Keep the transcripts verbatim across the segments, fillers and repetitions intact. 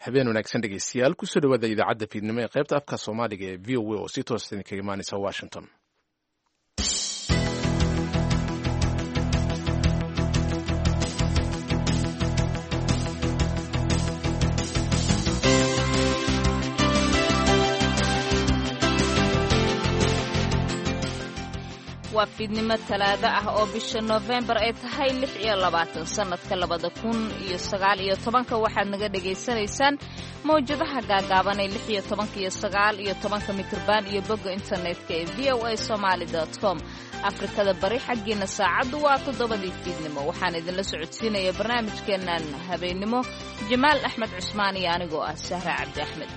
habeen wanaagsan dhegeystayaal kusoo dhawaada idaacadda fiidnimo ee qaybta afka soomaaliga ee v o a oo si toosa idinkaga imaanaysa washington. waa fiidnimo talaado ah oo bisha November ay tahay lix iyo labaatan sanadka labada kun iyo sagaal iyo tobanka waxaad naga dhageysanaysaan mowjadaha gaagaaban ee lix iyo tobanka iyo sagaal iyo tobanka mitirban iyo bogga internetka ee v o a somali dot com. Afrikada bari xaggiina saacadu waa toddobadii fiidnimo. waxaan idinla socodsiinaya barnaamijkeennan habeenimo Jamaal Axmed Cusmaan iyo anigoo ah Sahra Cabdi Axmed.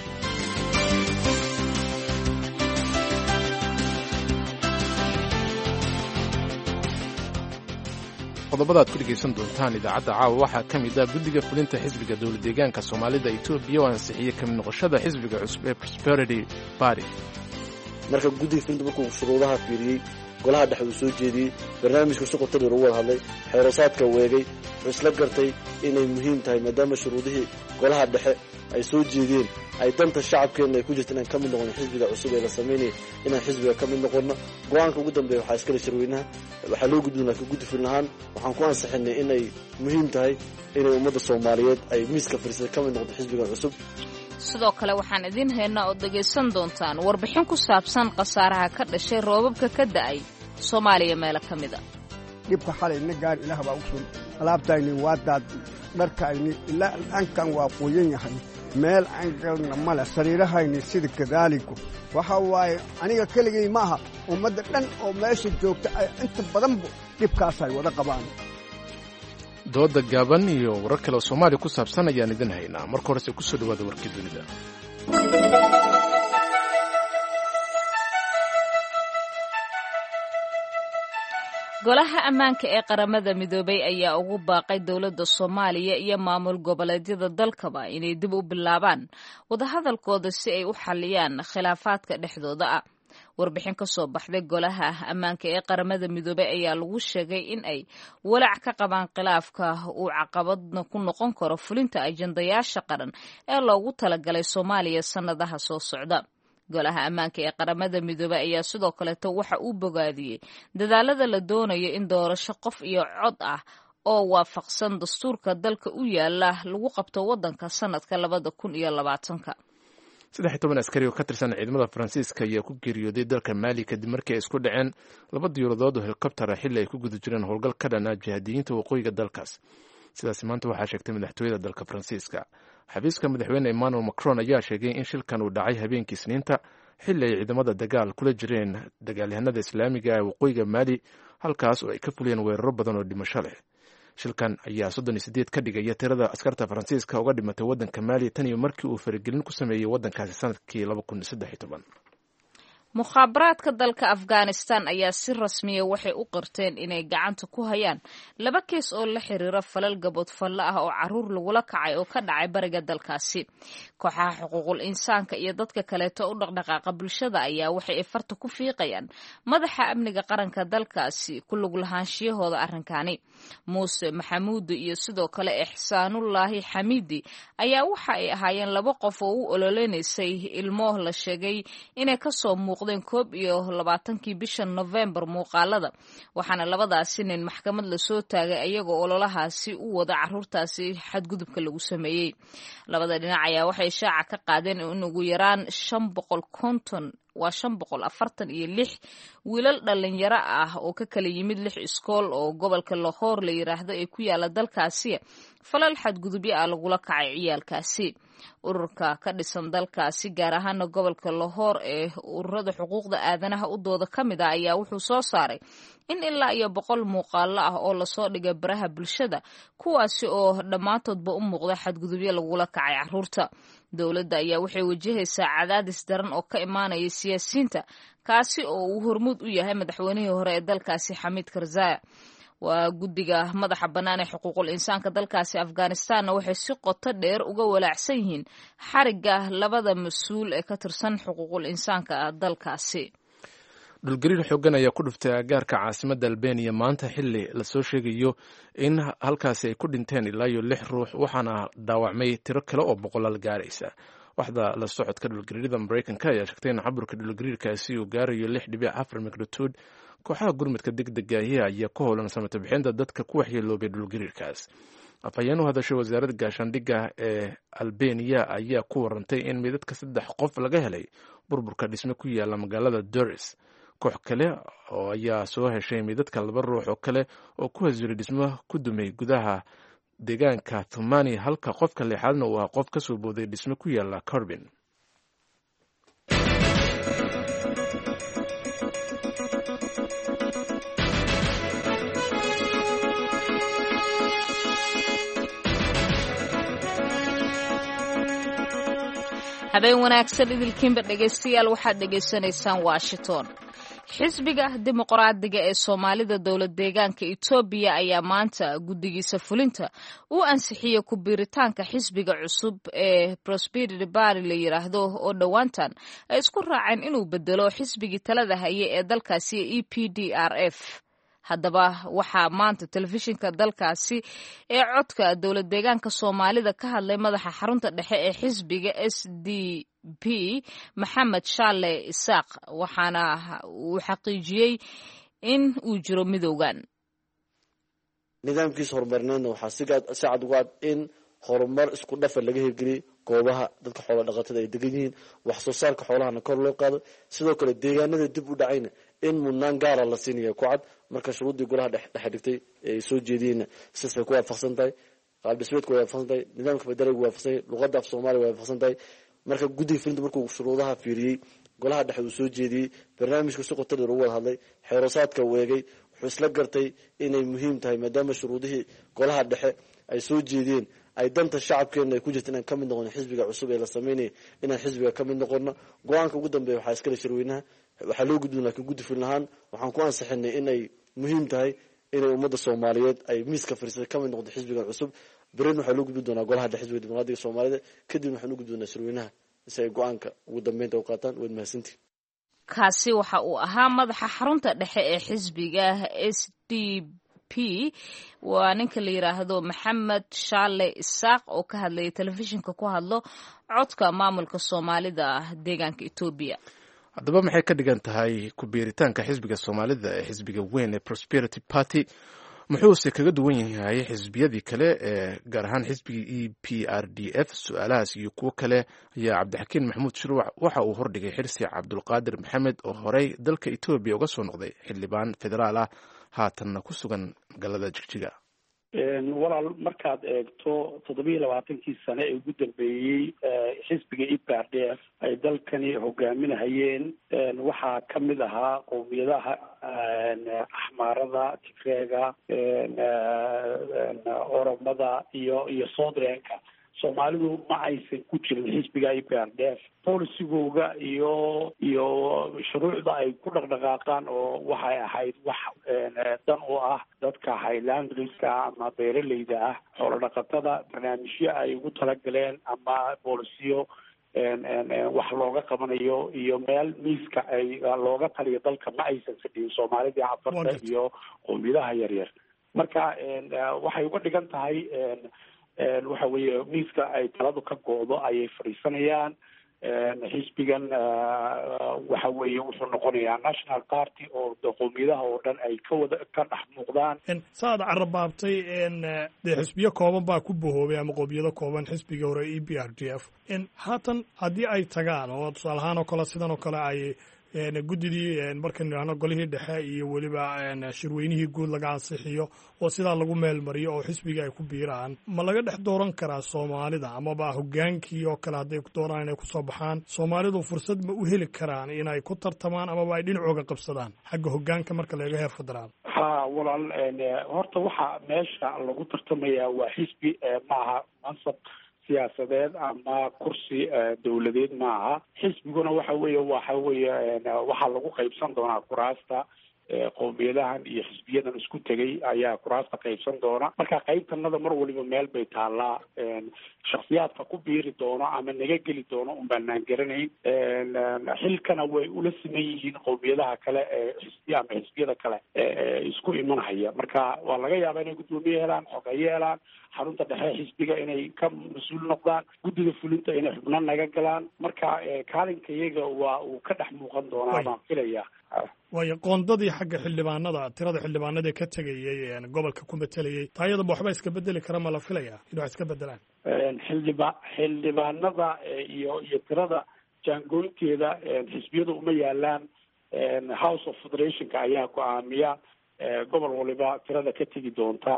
qodobada aad ku dhegaysan doontaan idaacadda caawa waxaa ka mid ah guddiga fulinta xisbiga dowlad deegaanka soomaalida Itoobiya oo ansixiyey ka mid noqoshada xisbiga cusub ee Prosperity Party. marka guddiga fulinta markuu shuruudaha fiiriyey golaha dhexe uu soo jeediyey barnaamijka si qoto dheer u wada hadlay xeerasaadka weegay wuxuu isla gartay inay muhiim tahay maadaama shuruudihii golaha dhexe ay soo jeediyeen ay danta shacabkeenna ay ku jirta inaan ka mid noqono xisbiga cusub ee la samaynaya inaan xisbiga ka mid noqono. go-aanka ugu dambeeya waxaa iskale shirweynaha waxaa loo gudbin laakiin guddi fulin ahaan waxaan ku ansixinay inay muhiim tahay inay ummadda soomaaliyeed ay miiska fadhiisay ka mid noqoto xisbiga cusub. sidoo kale waxaan idiin haynaa oo dhegaysan doontaan warbixin ku saabsan khasaaraha ka dhashay roobabka ka da'ay Soomaaliya meelo ka mid a. dhibka xalay na gaar ilaah baa u sun alaabtayni waa daad dharkayni ilaa dhankan waa qoyan yahay meel aan galna male sariirahayni sida kadaaliku waxa waaye aniga keligay ma aha ummadda dhan oo meesha joogta ay inta badanba dhibkaasay wada qabaan. dooda gaaban iyo warar kale oo Soomaaliya ku saabsan ayaan idin haynaa. marka horese ku soo dhawaada warkii dunida. golaha ammaanka ee qaramada midoobay ayaa ugu baaqay dowladda Soomaaliya iyo maamul goboleedyada dalkaba inay dib u bilaabaan wadahadalkooda si ay u xaliyaan khilaafaadka dhexdooda ah. warbixin ka soo baxday golaha ammaanka ee qaramada midoobay ayaa lagu sheegay in ay walaac ka qabaan khilaafka uu caqabadna ku noqon karo fulinta ajandayaasha qaran ee loogu talagalay Soomaaliya sanadaha soo socda. golaha ammaanka ee qaramada midoobay ayaa sidoo kaleeto waxa uu bogaadiyey dadaalada la doonayo in doorasho qof iyo cod ah oo waafaqsan dastuurka dalka u yaala lagu qabto waddanka sanadka labada kun iyo labaatanka. saddex iyo toban askari oo ka tirsan ciidamada Faransiiska ayaa ku geeriyooday dalka Mali kadib markii ay isku dhaceen laba diyaaradood oo helikobtar ah xilli ay ku guda jireen howlgal ka dhan ah jihaadiyiinta waqooyiga dalkaas. sidaas maanta waxaa sheegtay madaxtooyada dalka Faransiiska. xafiiska madaxweyne Emmanuel Macron ayaa sheegay in shilkan uu dhacay habeenkii Isniinta xilli ay ciidamada dagaal kula jireen dagaalyahanada Islaamiga ee waqooyiga Mali halkaas oo ay ka fuliyeen weeraro badan oo dhimasho leh. shilkan ayaa soddon iyo siddeed ka dhigaya tirada askarta Faransiiska uga dhimatay waddanka Mali tan iyo markii uu faragelin ku sameeyey waddankaasi sanadkii laba kun iyo saddex iyo toban. mukhaabaraadka dalka Afghanistan ayaa si rasmiya waxay u qirteen inay gacanta ku hayaan laba kees oo la xiriira falal gabood fallo ah oo caruur lagula kacay oo ka dhacay bariga dalkaasi. kooxaha xuquuqul insaanka iyo dadka kaleeto u dhaqdhaqaaqa bulshada ayaa waxay farta ku fiiqayaan madaxa amniga qaranka dalkaasi ku lug lahaanshiyahooda arrinkani. muuse maxamuudi iyo sidoo kale Ixsaanullaahi Xamiidi ayaa waxa ay ahaayeen laba qof oo u ololeynaysay ilmo la sheegay inay ka soo koob iyo labaatankii bisha November muuqaalada waxaana labadaasi nin maxkamad la soo taagay ayagoo ololahaasi u wada caruurtaasi xadgudubka lagu sameeyey. labada dhinac ayaa waxay shaaca ka qaadeen in ugu yaraan shan boqol konton waa shan boqol afartan iyo lix wiilal dhalinyaro ah oo ka kala yimid lix iskool oo gobolka Lahore la yiraahdo ee ku yaala dalkaasi falal xadgudubyo ah lagula kacay ciyaalkaasi. ururka ka dhisan dalkaasi gaar ahaan gobolka Lahore ee ururada xuquuqda aadanaha u dooda ka mid ah ayaa wuxuu soo saaray in ilaa iyo boqol muuqaalo ah oo lasoo dhigay baraha bulshada kuwaasi oo dhammaantoodba u muuqda xadgudubyo lagula kacay caruurta. dowladda ayaa waxay wajahaysaa cadaadis daran oo ka imaanaya siyaasiyiinta kaasi oo uu hormuud u yahay madaxweynihii hore ee dalkaasi Xamiid Karzai. waa guddiga madaxa bannaan ee xuquuqul insaanka dalkaasi Afghanistanna waxay si qoto dheer uga walaacsan yihiin xarigga labada mas-uul ee ka tirsan xuquuqul insaanka dalkaasi. dhulgariir xoogan ayaa ku dhuftay agaarka caasimadda albaniya maanta xili lasoo sheegayo in halkaasi ay ku dhinteen ilaa iyo lix ruux waxaana dhaawacmay tiro kale oo boqolaal gaaraysa. waxda la socodka dhulgariirada maraykanka ayaa sheegtay in caburka dhulgariirkaasi uu gaarayo lix dhibic afar magnitude. kooxaha gurmadka degdegaahi ayaa ku howlan samata bixinta dadka ku waxyeeloobay dhulgariirkaas. afhayeen u hadashay wasaaradda gaashaandhigga ee albaniya ayaa ku warantay in midadka saddex qof laga helay burburka dhisme ku yaala magaalada doris. koox kale oo ayaa soo heshay midadka laba ruux oo kale oo ku hasiray dhismo ku dumay gudaha deegaanka thumani, halka qofka lixaadna uu ah qof ka soo booday dhisme ku yaala corbin. habeen wanaagsan idilkiinba dhegaystayaal waxaad dhegaysanaysaan washington. xisbiga dimuqraadiga ee soomaalida dowlad deegaanka Itoobiya ayaa maanta guddigiisa fulinta u ansixiyay ku biiritaanka xisbiga cusub ee Prosperity Party la yiraahdo oo dhowaantan ay isku raaceen inuu bedelo xisbigii talada hayay ee dalkaasi E P D R F. haddaba waxaa maanta telefishinka dalkaasi ee codka dowlad deegaanka Soomaalida ka hadlay madaxa xarunta dhexe ee xisbiga S D P Maxamed Shaale Isaaq, waxaana uu xaqiijiyey in uu jiro midowgan. nidaamkiisa horumarineedna waxaa si cad uga cad in horumar isku dhafa laga hirgeliyey goobaha dadka xoola dhaqatada ay degan yihiin, wax soo saarka xoolahana kor loo qaado, sidoo kale deegaanada dib u dhacayna in mudnaan gaara la siinaya ku cad. marka shuruuddii golaha dhexe dhigtay ay soo jeediyeenna sidaasay ku waafaqsan tahay, qaab dhismeedku way waafaqsan tahay, nidaamka federaalku waa waafaqsan yahay, luqadda af Soomaaliya waa waafaqsan tahay. marka guddiga fulinta markuu shuruudaha fiiriyey, golaha dhexe uu soo jeediyey, barnaamijka si qoto dheer ugu wada hadlay, xeerosaadka weegay, wuxuu isla gartay inay muhiim tahay maadaama shuruudihii golaha dhexe ay soo jeediyeen ay danta shacabkeena ay ku jirta inaan ka mid noqono xisbiga cusub ee la sameynaya, inaan xisbiga ka mid noqono. go-aanka ugu dambeeya waxaa iskale shirweynaha, waxaa loo gudbin laakiin guddi fulin ahaan waxaan ku ansixinay inay muhiim tahay inay ummadda Soomaaliyeed ay miiska fariisatay ka mid noqdo xisbigan cusub. berrin waxaa loo gudbin doonaa golaha dhexe xisbiga dimuqraadiga Soomaalida, kadibna waxaan u gudbin doonaa shirweynaha si ay go-aanka ugu dambeynta u qaataan. waad mahadsantihin. kaasi waxa uu ahaa madaxa xarunta dhexe ee xisbiga S D P, waa ninka la yiraahdo Maxamed Shaale Isaaq oo ka hadlayay telefishinka ku hadlo codka maamulka Soomaalida deegaanka Itoobiya. haddaba maxay ka dhigan tahay ku biiritaanka xisbiga Soomaalida ee xisbiga weyn ee Prosperity Party? muxuuse kaga duwan yahay xisbiyadii kale ee gaar ahaan xisbiga E P R D F? su-aalahaas iyo kuwo kale ayaa cabdixakiin maxamuud shuruuc waxa uu hordhigay xirsi cabdulqaadir maxamed oo horey dalka Itoobiya uga soo noqday xildhibaan federaal ah haatanna ku sugan magaalada Jigjiga. walaal markaad eegto toddobiyo labaatankii sane ee ugu dambeeyey xisbiga E P R D F ay dalkani hogaaminahayeen waxaa ka mid ahaa qowmiyadaha axmaarada, tigreega, oromada iyo iyo soodreenka. Soomaalidu ma aysan ku jirin xisbiga E P R D F. polisigooga iyo iyo shuruucda ay ku dhaqdhaqaaqaan oo waxay ahayd wax dan u ah dadka highlandriska ama beeraleyda ah, xoolo dhaqatada. barnaamijyo ay ugu talagaleen ama bolisiyo wax looga qabanayo iyo meel miiska ay looga taliyo dalka ma aysan fadhiyin Soomaalida cafarta iyo qowmiyadaha yaryar. marka waxay uga dhigan tahay waxa weeye miiska ay taladu ka go'do ayay fadhiisanayaan. xisbigan waxa weeye wuxuu noqonayaa national party oo qowmiyadaha oo dhan ay ka wada ka dhex muuqdaan. saad carabaabtay dee xisbiyo kooban baa ku bohoobay ama qowmiyado kooban xisbiga hore E P R D F. haatan haddii ay tagaan oo tusaale ahaan oo kale sidan oo kale ay guddidii markan idhaahno golihii dhexe iyo weliba shirweynihii guud laga ansixiyo oo sidaa lagu meel mariyo oo xisbiga ay ku biiraan, ma laga dhex dooran karaa Soomaalida amaba hogaankii oo kale hadday ku doonaan inay kusoo baxaan? Soomaalidu fursad ma u heli karaan inay ku tartamaan amaba ay dhinacooga qabsadaan xagga hogaanka marka laga heer federaal? ha walaal horta waxa meesha lagu tartamayaa waa xisbi, maaha mansab siyaasadeed ama kursi dawladeed maaha. xisbiguna waxa weeye waxa weeye waxaa lagu qaybsan doonaa kuraasta qowmiyadahan iyo xisbiyadan isku tegay ayaa kuraasta qaybsan doona. marka qaybtanada mar waliba meel bay taallaa. shaksiyaadka ku biiri doono ama naga geli doono un baanaan garanayn. xilkana way ula siman yihiin qowmiyadaha kale ee xisbiya ama xisbiyada kale ee isku imanhaya. marka waa laga yaabaa inay guddoomiye helaan, xogeeye helaan, xarunta dhexe xisbiga inay ka mas-uul noqdaan, guddiga fulinta inay xubno naga galaan. marka kaalinka iyaga waa uu ka dhex muuqan doonaa baan filaya. waayo qoondadii xagga xildhibaanada, tirada xildhibaanada ka tegayay gobolka ku matelayay taayadaba waxba iska bedeli kara ma la filaya in wax iska bedelaan? xildhiba xildhibaanada iyo iyo tirada jaangooynteeda xisbiyadu uma yaalaan. house of federationka ayaa go-aamiya gobol waliba tirada ka tegi doonta.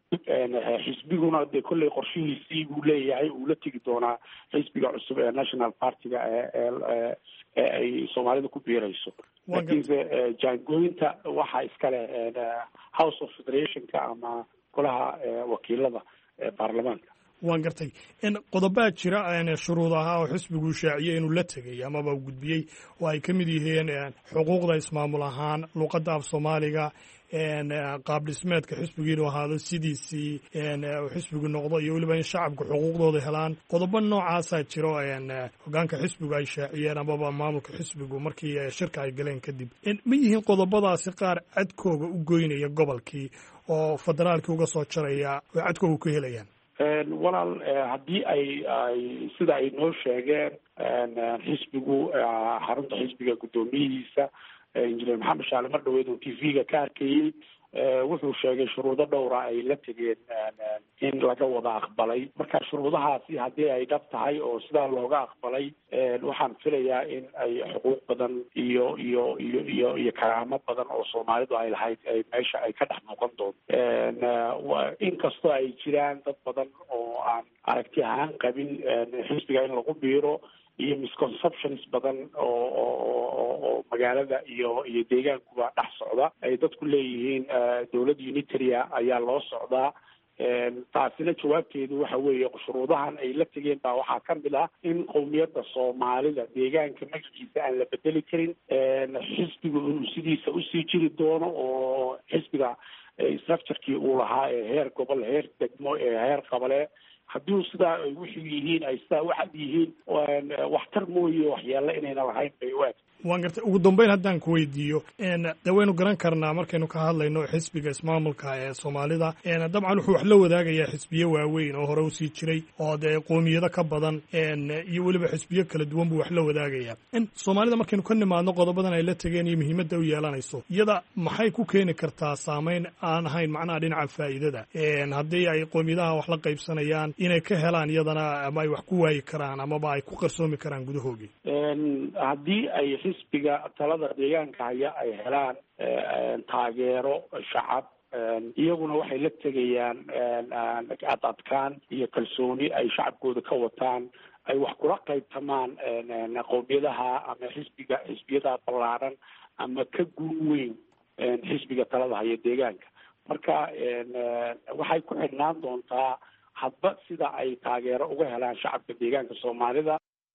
xisbiguna dee kolley qorshihiisii buu leeyahay, uu la tegi doonaa xisbiga cusub ee national partiga ee ee ay soomaalida ku biirayso. laakiinse jaangooyinta waxaa iskale house of federationka ama golaha wakiilada baarlamaanka. waan gartay in qodobaa jira shuruud ahaa oo xisbigu shaaciyey inuu la tegay amaba u gudbiyey oo ay ka mid yihiin xuquuqda ismaamul ahaan, luuqadda af soomaaliga, qaab dhismeedka xisbigu inuu ahaado sidiisii xisbigu noqdo, iyo weliba in shacabka xuquuqdooda helaan. qodobo noocaasaa jiro hogaanka xisbigu ay shaaciyeen amaba maamulka xisbigu markii shirka ay galeen kadib. ma yihiin qodobadaasi qaar cadkooga u goynaya gobolkii oo federaalkii uga soo jaraya oo cadkooga ku helayaan? walaal haddii ay ay sida ay noo sheegeen xisbigu xarunta xisbiga guddoomiyihiisa injineer maxamed shaale mar dhaweed oo t v-ga ka arkayey wuxuu sheegay shuruudo dhowra ay la tegeen in laga wada aqbalay. marka shuruudahaasi haddii ay dhab tahay oo sidaa looga aqbalay, waxaan filayaa in ay xuquuq badan iyo iyo iyo iyo iyo karaamo badan oo soomaalidu ay lahayd ay meesha ay ka dhex muuqan doonto. inkastoo ay jiraan dad badan oo aan aragti ahaan qabin xisbiga in lagu biiro, iyo misconceptions badan oo oo oo magaalada iyo iyo deegaankuba dhex socda. ay dadku leeyihiin dowladda unitaria ayaa loo socdaa. taasina jawaabteedu waxa weeye shuruudahan ay la tegeen baa waxaa ka mid ah in qowmiyadda soomaalida deegaanka magaciisa aan la bedeli karin, xisbigu inuu sidiisa usii jiri doono oo xisbiga structurekii uu lahaa ee heer gobol, heer degmo, ee heer qabale, haddii sidaa ay wuxuu yihiin ay sidaa waxad yihiin waxtar mooye waxyaalla inayna lahayn bay u eg. waan gartay. ugu dambeyn haddaan ku weydiiyo, de waynu garan karnaa markaynu ka hadlayno xisbiga ismaamulka ee soomaalida, dabcan wuxuu wax la wadaagayaa xisbiyo waaweyn oo hore usii jiray oo dee qoomiyado ka badan iyo weliba xisbiyo kala duwan buu wax la wadaagayaa. soomaalida markaynu ka nimaadno qodobadan ay la tegeen iyo muhiimadda u yeelanayso, iyada maxay ku keeni kartaa saameyn aan ahayn macnaha dhinaca faa'iidada haddii ay qoomiyadaha wax la qaybsanayaan inay ka helaan iyadana, ama ay wax ku waayi karaan amaba ay ku qarsoomi karaan gudahoogii? haddii ay xisbiga talada deegaanka haya ay helaan taageero shacab, iyaguna waxay la tegayaan ad adkaan iyo kalsooni ay shacabkooda ka wataan, ay wax kula qaybtamaan qowmiyadaha ama xisbiga xisbiyada ballaaran ama ka guun weyn xisbiga talada haya deegaanka. marka waxay ku xidhnaan doontaa hadba sida ay taageero uga helaan shacabka deegaanka soomaalida.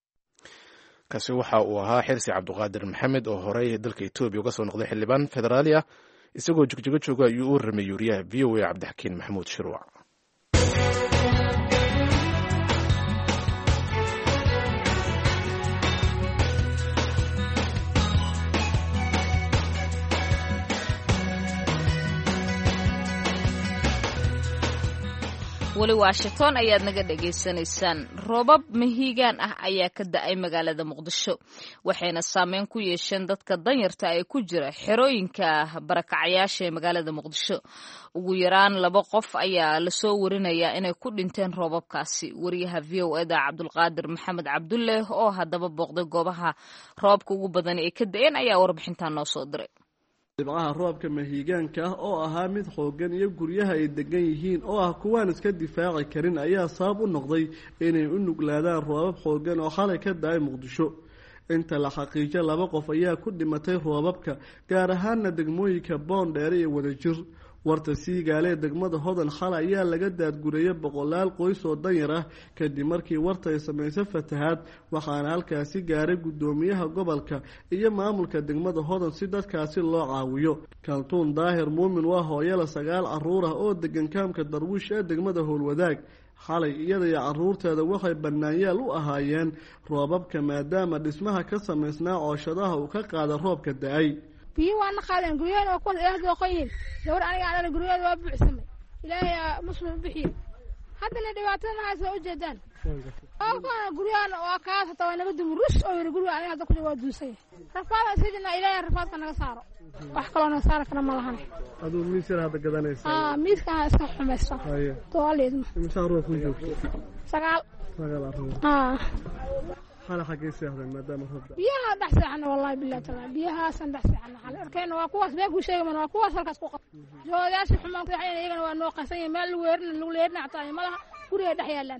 kaasi waxa uu ahaa xirsi cabdiqaadir maxamed oo horey dalka etoobiya uga soo noqday xildhibaan federaali ah, isagoo jigjigo jooga ayuu u warramay wariyaha v o a cabdixakiin maxamuud shirwac. weli washington ayaad naga dhegaysanaysaan. roobab mahiigaan ah ayaa ka da-ay magaalada muqdisho, waxayna saameyn ku yeesheen dadka danyarta ee ku jira xerooyinka barakacayaasha ee magaalada muqdisho. ugu yaraan laba qof ayaa lasoo warinayaa inay ku dhinteen roobabkaasi. wariyaha v o eda cabdulqaadir maxamed cabdulle oo haddaba booqday goobaha roobabka ugu badan ee ka da-een ayaa warbixintan noo soo diray. dhibcaha roobka mahiigaanka ah oo ahaa mid xooggan iyo guryaha ay degan yihiin oo ah kuwaan iska difaaci karin ayaa sabab u noqday inay u nuglaadaan roobab xooggan oo xalay ka da-ay muqdisho. inta la xaqiijo laba qof ayaa ku dhimatay roobabka, gaar ahaana degmooyinka boondheere iyo wadajir. warta siigaale degmada hodan xalay ayaa laga daadgurayay boqolaal qoys oo danyar ah kadib markii warta ay samaysay fatahaad waxaana halkaasi gaaray guddoomiyaha gobolka iyo maamulka degmada hodan si dadkaasi loo caawiyo kaltuun daahir muumin waa hooyala sagaal caruur ah oo degan kaamka darwiish ee degmada howlwadaag xalay iyada iyo caruurteeda waxay bannaanyaal u ahaayeen roobabka maadaama dhismaha ka samaysnaa cooshadaha uu ka qaada roobka da-ay biyo waana qaadeen guryaheena waa kuwaas ilaah dooqoyihiin gabar aniga aan guryaheeda waa buuxsamay ilaahay muslim bixiye haddana dhibaatadana haysa u jeedaan oo kana guryaheena waa kaas hata waa naga dum rus oo yiri guryaha aniga hadda ku waa duusay rafaada sidina ilaahay rafaadka naga saaro wax kale oo naga saaro kana ma lahan aduu miisir hadda gadanaysa ah miiska iska xumaysa to aleedma miisaan ruux ku joogto sagaal sagaal arrin ah xala xagee seexdeen maadaama roob biyaha dhaxsaxna wallahi billahi taala biyaha san dhaxsaxna xal arkayna waa kuwaas baa ku sheegay waa kuwaas halkaas ku qabto joodaasi xumaan waxayna iyagana waa noo qasan meel lagu weerna lagu leerna xataa malaha guriga dhex yaalan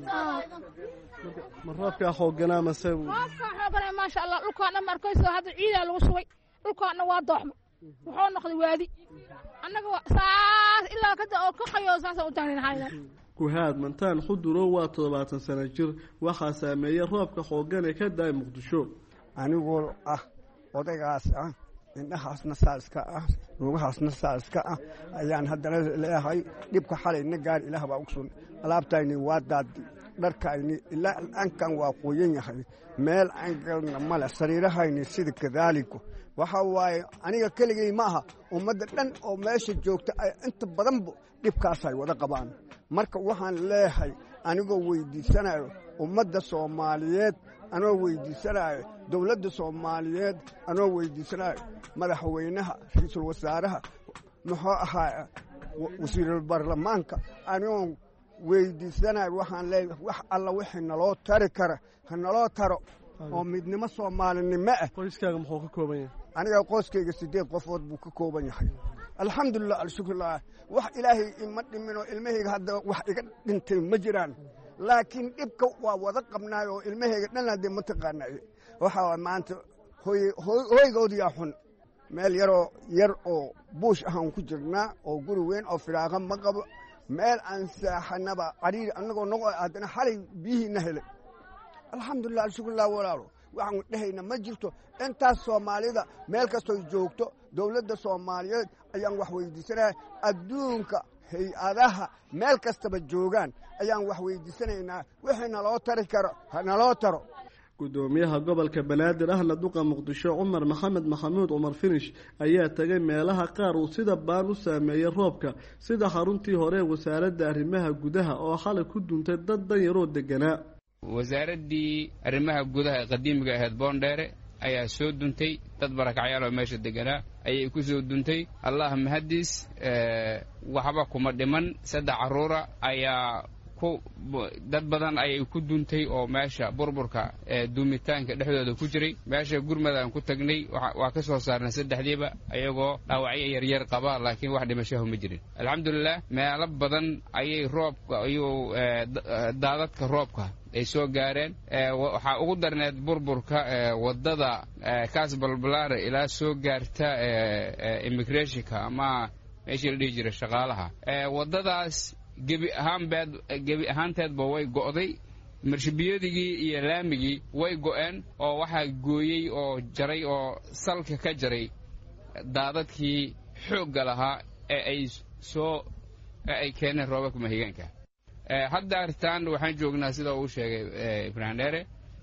ma roobka xoogana ma say roobka xoogana ma sha Allah dhulkaana markayso hadda ciida lagu subay dhulkaana waa dooxmo wuxuu noqday waadi annaga saas ilaa kada oo ka qayo saas u taagnaa hayna kuhaad mantaan xuduro waa toddobaatan sano jir waxaa saameeyay roobka xoogan ee ka daay muqdisho anigoo ah odaygaas ah indhahaasna saaska ah lugahaasna saaska ah ayaan haddana leeyahay dhibka xalayna gaar ilaah baa ugu sun alaabtayni waa daadi dharkayni ilaa ankan waa qoyan yahay meel aan galna male sariirahayni sida kadaaliko waxa waaye aniga keligay ma aha ummadda dhan oo meesha joogta ay inta badan dhibkaas ay wada qabaan marka waxaan leeyahay anigoo weydiisanayo ummadda Soomaaliyeed anoo weydiisanayo dawladda Soomaaliyeed anoo weydiisanayo madaxweynaha ra'iisul wasaaraha muxuu ahaa wasiirul baarlamaanka anoo weydiisanayo waxaan leeyahay wax alla wixii naloo tari kara naloo taro oo midnimo Soomaalinimo ah qoyskaaga muxuu ka kooban yahay aniga qoyskayga sideed qofood buu ka kooban yahay alxamdulillah alshukrillah wax ilaahay ima dhimino ilmahayga hadda wax iga dhintay ma jiraan laakiin dhibka waa wada qabnaay oo ilmahayga dhan hadda ma taqaanay waxa maanta hooy hooygoodiya xun meel yaroo yar oo buush ahaan ku jirnaa oo guri weyn oo firaaqa ma qabo meel aan saaxanaba qariir anagoo noqo aadana xalay biyihiina helay alxamdulillah alshukrillah walaalo waxaan dhahayna ma jirto intaas Soomaalida meel kasto joogto dawladda Soomaaliyeed ayaan wax weydiisanahay adduunka hay'adaha meel kastaba joogan ayaan wax weydiisanaynaa wixii naloo tari karo naloo taro gudoomiyaha gobolka Banaadir ahna duqa Muqdisho Umar Maxamed Maxamuud Umar Finish ayaa tagay meelaha qaar uu sida baan u saameeyay roobka sida xaruntii hore wasaaradda arrimaha gudaha oo xalay ku duntay dad danyar oo deganaa wasaaradii arrimaha gudaha qadiimiga ahayd Boondheere ayaa soo duntay dad barakacyaal oo meesha deganaa ayay ku soo duntay Allah mahadis ee waxba kuma dhiman saddex caruura ayaa ku dad badan ayay ku duntay oo meesha burburka ee duumitaanka dhexdooda ku jiray meesha gurmadaan ku tagnay waa ka soo saarnay saddexdiiba ayagoo dhaawacyo yar yar qaba laakiin wax dhimasho ma jirin alxamdulillah meelo badan ayay roobka ayuu daadadka roobka ay soo gaareen waxa ugu darneed burburka wadada kaas balbalaare ilaa soo gaarta immigrationka ama meeshii la dhihi jiray shaqaalaha wadadaas gebi ahaanbeed gebi ahaanteedba way go'day marshibiyadii iyo laamigii way go'een oo waxa gooyay oo jaray oo salka ka jaray daadadkii xoogga lahaa ee ay soo ay keeneen roobabka mahigaanka hadda artaan waxaan joognaa sida uu sheegay Ibrahim Dheere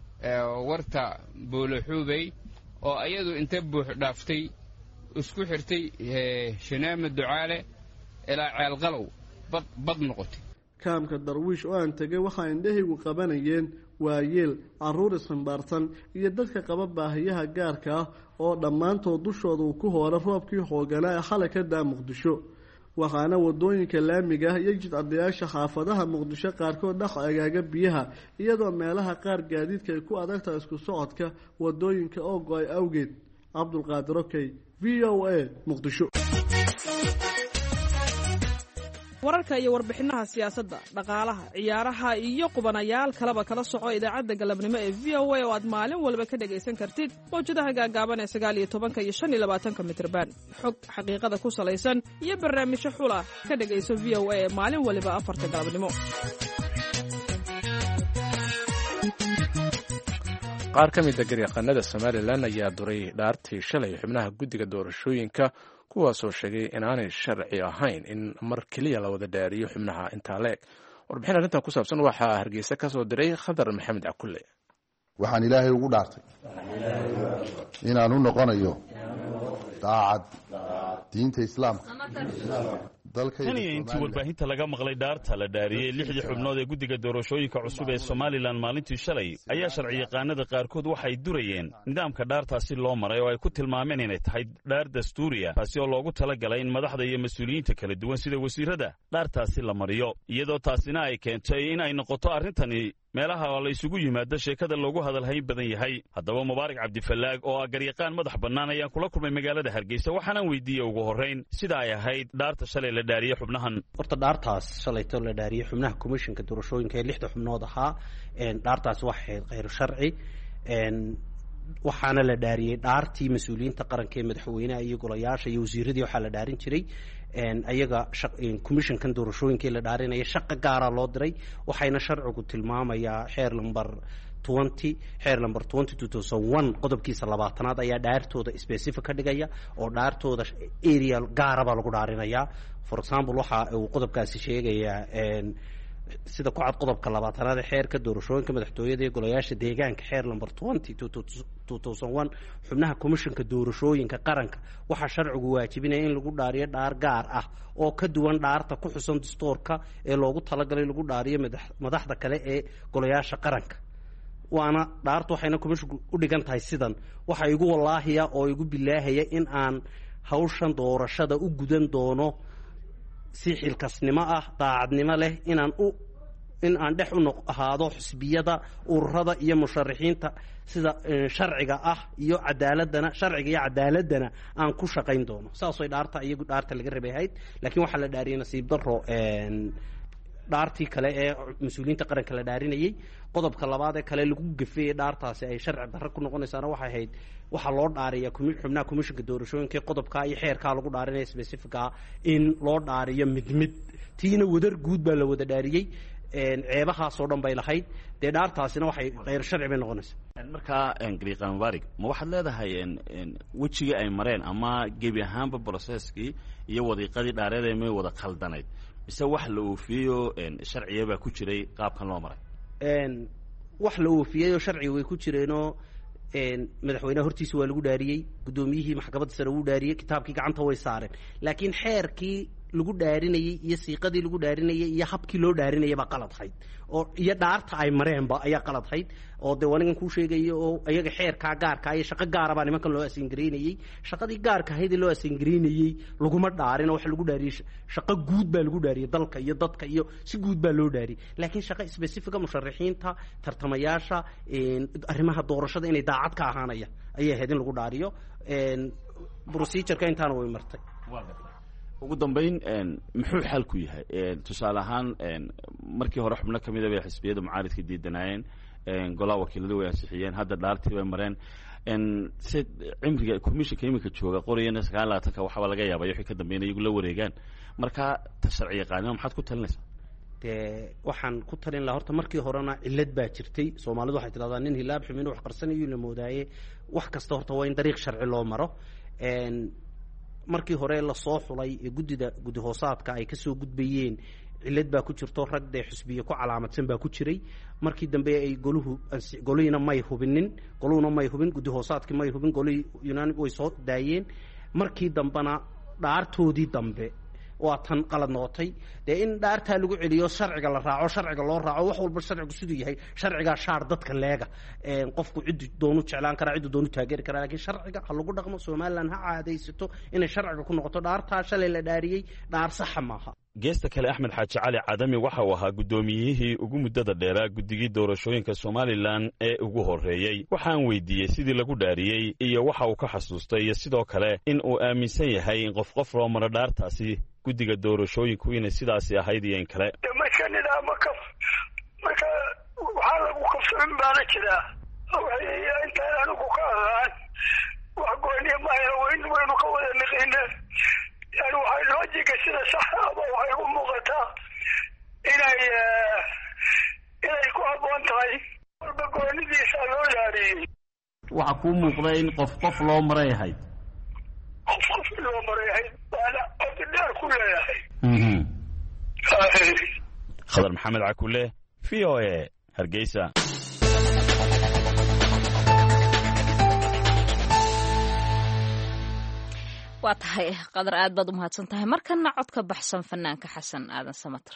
warta Booloxubay oo ayadu inta buux dhaaftay isku xirtay Shanaama Ducaale ilaa Ceel Qalow bad bad noqotay kaamka darwiish oo aan tagay waxa indhahaygu qabanayeen waayeel caruur isxambaarsan iyo dadka qaba baahiyaha gaarka ah oo dhammaantood dushooda uu ku hoora roobkii xooganaa ee xalay ka daa Muqdisho waxaana wadooyinka laamiga ah iyo jidcadayaasha xaafadaha Muqdisho qaarkood dhax agaaga biyaha iyadoo meelaha qaar gaadiidka ay ku adagtahay isku socodka wadooyinka oo go'ay awgeed Cabdulqaadir Okey V O A Muqdisho wararka iyo warbixinaha siyaasadda dhaqaalaha ciyaaraha iyo qubanayaal kaleba kala soco idaacadda galabnimo ee v o a oo aad maalin walba ka dhegaysan kartid mawjadaha gaagaaban ee sagaal iyo tobanka iyo shan iyo labaatanka mitirban xog xaqiiqada ku salaysan iyo barnaamijyo xula ka dhegayso v o a ee maalin waliba afarta galabnimo. qaar ka mid a garyaqaanada somalilan ayaa duray dhaartii shalay xubnaha guddiga doorashooyinka kuwaasoo sheegay inaanay sharci ahayn in mar keliya la wada dhaariyo xubnaha intaa la eg. warbixin arrintan ku saabsan waxaa hargeysa ka soo diray khadar maxamed cakulle. waxaan ilaahay ugu dhaartay inaan u noqonayo daacad diinta islaamka. tan iyo intii warbaahinta laga maqlay dhaarta la dhaariyey lixdii xubnood ee guddiga doorashooyinka cusub ee somalilan maalintii shalay ayaa sharciyaqaanada qaarkood waxay durayeen nidaamka dhaartaasi loo maray oo ay ku tilmaameen inay tahay dhaar dastuuriya taasi oo loogu talagalay in madaxda iyo mas-uuliyiinta kala duwan sida wasiirada dhaartaasi la mariyo iyadoo taasina ay keentay in ay noqoto arrintani meelaha la isugu yimaado sheekada loogu hadalhayn badan yahay. haddaba mubaarak cabdifallaag oo ah garyaqaan madax bannaan ayaan kula kulmay magaalada hargeysa waxaanaan weydiiyey ugu horrayn sida ay ahayd dhaarta shalay la dhaariyey xubnahan. horta dhaartaas shalayto la dhaariyey xubnaha komishinka doorashooyinka ee lixda xubnood ahaa dhaartaas waxay khayr sharci waxaana la dhaariyey dhaartii mas-uuliyiinta qaranka ee madaxweynaha iyo golayaasha iyo wasiiradii waxaa la dhaarin jiray ayaga commissionkan doorashooyinkai la dhaarinaya shaqa gaara loo diray waxayna sharcigu tilmaamayaa xeer lamber twenty xeer lamber twenty two thousand one qodobkiisa labaatanaad ayaa dhaartooda specific ka dhigaya oo dhaartooda area gaarabaa lagu dhaarinayaa. for example waxa uu qodobkaasi sheegayaa sida ku cad qodobka labaatanaad ee xeerka doorashooyinka madaxtooyada ee golayaasha deegaanka xeer lamber twenty two thousand one xubnaha komishinka doorashooyinka qaranka waxaa sharcigu waajibinaya in lagu dhaariyo dhaar gaar ah oo ka duwan dhaarta ku xusan dastuurka ee loogu talagalay lagu dhaariyo madaxda kale ee golayaasha qaranka. waana dhaartu waxayna komishinku u dhigan tahay sidan waxa igu wallaahiya oo igu bilaahaya in aan hawshan doorashada u gudan doono si xilkasnimo ah daacadnimo leh inaan u in aan dhex u ahaado xisbiyada ururada iyo musharaxiinta sida sharciga ah iyo cadaaladana sharciga iyo cadaaladana aan ku shaqayn doono. saasoo dhaarta iyagu dhaarta laga rabayahay laakiin waxaa la dhaariyay nasiib daro dhaartii kale ee mas-uuliyiinta qaranka la dhaarinayay. qodobka labaad ee kale lagu gafeeyey dhaartaasi ay sharci darro ku noqonaysaana waxay ahayd waxaa loo dhaariya xubnaha komishinka doorashooyinka qodobkaa iyo xeerkaa lagu dhaarinaya specificaa in loo dhaariyo mid mid tiina wadar guud baa la wada dhaariyey ceebahaasoo dhan bay lahayd dee dhaartaasina waxay khayr sharci bay noqonaysaa. markaa gariiqaan mubaarig ma waxaad leedahay wejigii ay mareen ama gebi ahaanba broceskii iyo wadiiqadii dhaareed may wada khaldanayd mise wax la oofiyeyo sharciya baa ku jiray qaabkan loo maray? wax la oofiyeyoo sharciga way ku jireenoo madaxweyneha hortiisa waa lagu dhaariyey guddoomiyihii maxkamadda sare wuu dhaariyey kitaabkii gacanta way saareen laakiin xeerkii lagu dhaarinayey iyo siiqadii lagu dhaarinayay iyo habkii loo dhaarinayay baa qaladhayd oo iyo dhaarta ay mareenba ayaa qaladhayd oo dee anigan kuu sheegaya oo iyaga xeerkaa gaarkaa iyo shaqo gaara baa nimankan loo asingareynayey shaqadii gaarka ahayd ee loo asingareynayey laguma dhaarin oo waxa lagu dhaariyey shaqo guud baa lagu dhaariyey dalka iyo dadka iyo si guud baa loo dhaariyey laakiin shaqo specifica musharaxiinta tartamayaasha arrimaha doorashada inay daacad ka ahaanaya ayay ahayd in lagu dhaariyo procedureka intaana way martay. ugu dambayn muxuu xalku yahay? tusaale ahaan markii hore xubno ka mid a bay xisbiyada mucaaridka diidanaayeen golaha wakiiladu way ansixiyeen hadda dhaartii bay mareen si cimriga commissionka iminka jooga qorayana sagaal labaatanka waxaaba laga yaabay wixii ka dambeynaya iyagu la wareegaan marka ta sharci yaqaanimo maxaad ku talinaysaa? dee waxaan ku talin lahaa horta markii horena cillad baa jirtay soomaalidu waxay tidhahdaa nin hilaab xumin wax qarsanayo la moodaaye wax kasta horta waa in dariiq sharci loo maro. markii hore lasoo xulay ee guddida guddi hoosaadka ay kasoo gudbayeen cillad baa ku jirto rag dee xusbiye ku calaamadsan baa ku jiray markii dambe ay goluhu golihiina may hubinin goluhuna may hubin guddi hoosaadkii may hubin golihii yunaani way soo daayeen markii dambena dhaartoodii dambe waa tan qalad noqotay dee in dhaartaa lagu celiyo sharciga la raaco sharciga loo raaco wax walba sharcigu siduu yahay sharcigaa shaar dadka leega qofku ciddu doonu jeclaan karaa ciddu doonu taageeri karaa laakiin sharciga ha lagu dhaqmo somalilan ha caadaysato inay sharciga ku noqoto dhaartaa shalay la dhaariyey dhaar saxa maaha. geesta kale axmed xaaji cali cadami waxa uu ahaa guddoomiyihii ugu muddada dheeraa guddigii doorashooyinka somalilan ee ugu horreeyey waxaan weydiiyey sidii lagu dhaariyey iyo waxa uu ka xasuustay iyo sidoo kale in uu aaminsan yahay in qof qof loo maro dhaartaasi guddiga doorashooyinku inay sidaasi ahayd iyo in kale. marka nidaama kaf marka waxaa lagu kafsamin baana jiraa intaan anigu ka ahaan wax gooniya maayo weyn waynu ka wada niqina yani waxay loojiga sida saxa ama waxay u muuqataa inay inay ku habboon tahay walba goonidiisa loo yaariyey. waxa kuu muuqda in qof qof loo maray ahayd qof qof loo maray ahayd waana cod dheer ku leeyahay. khadar maxamed cakule v o a Hargeysa. waa tahay qadar aad baad u mahadsan tahay. markana cod ka baxsan fanaanka xasan aadan samatar.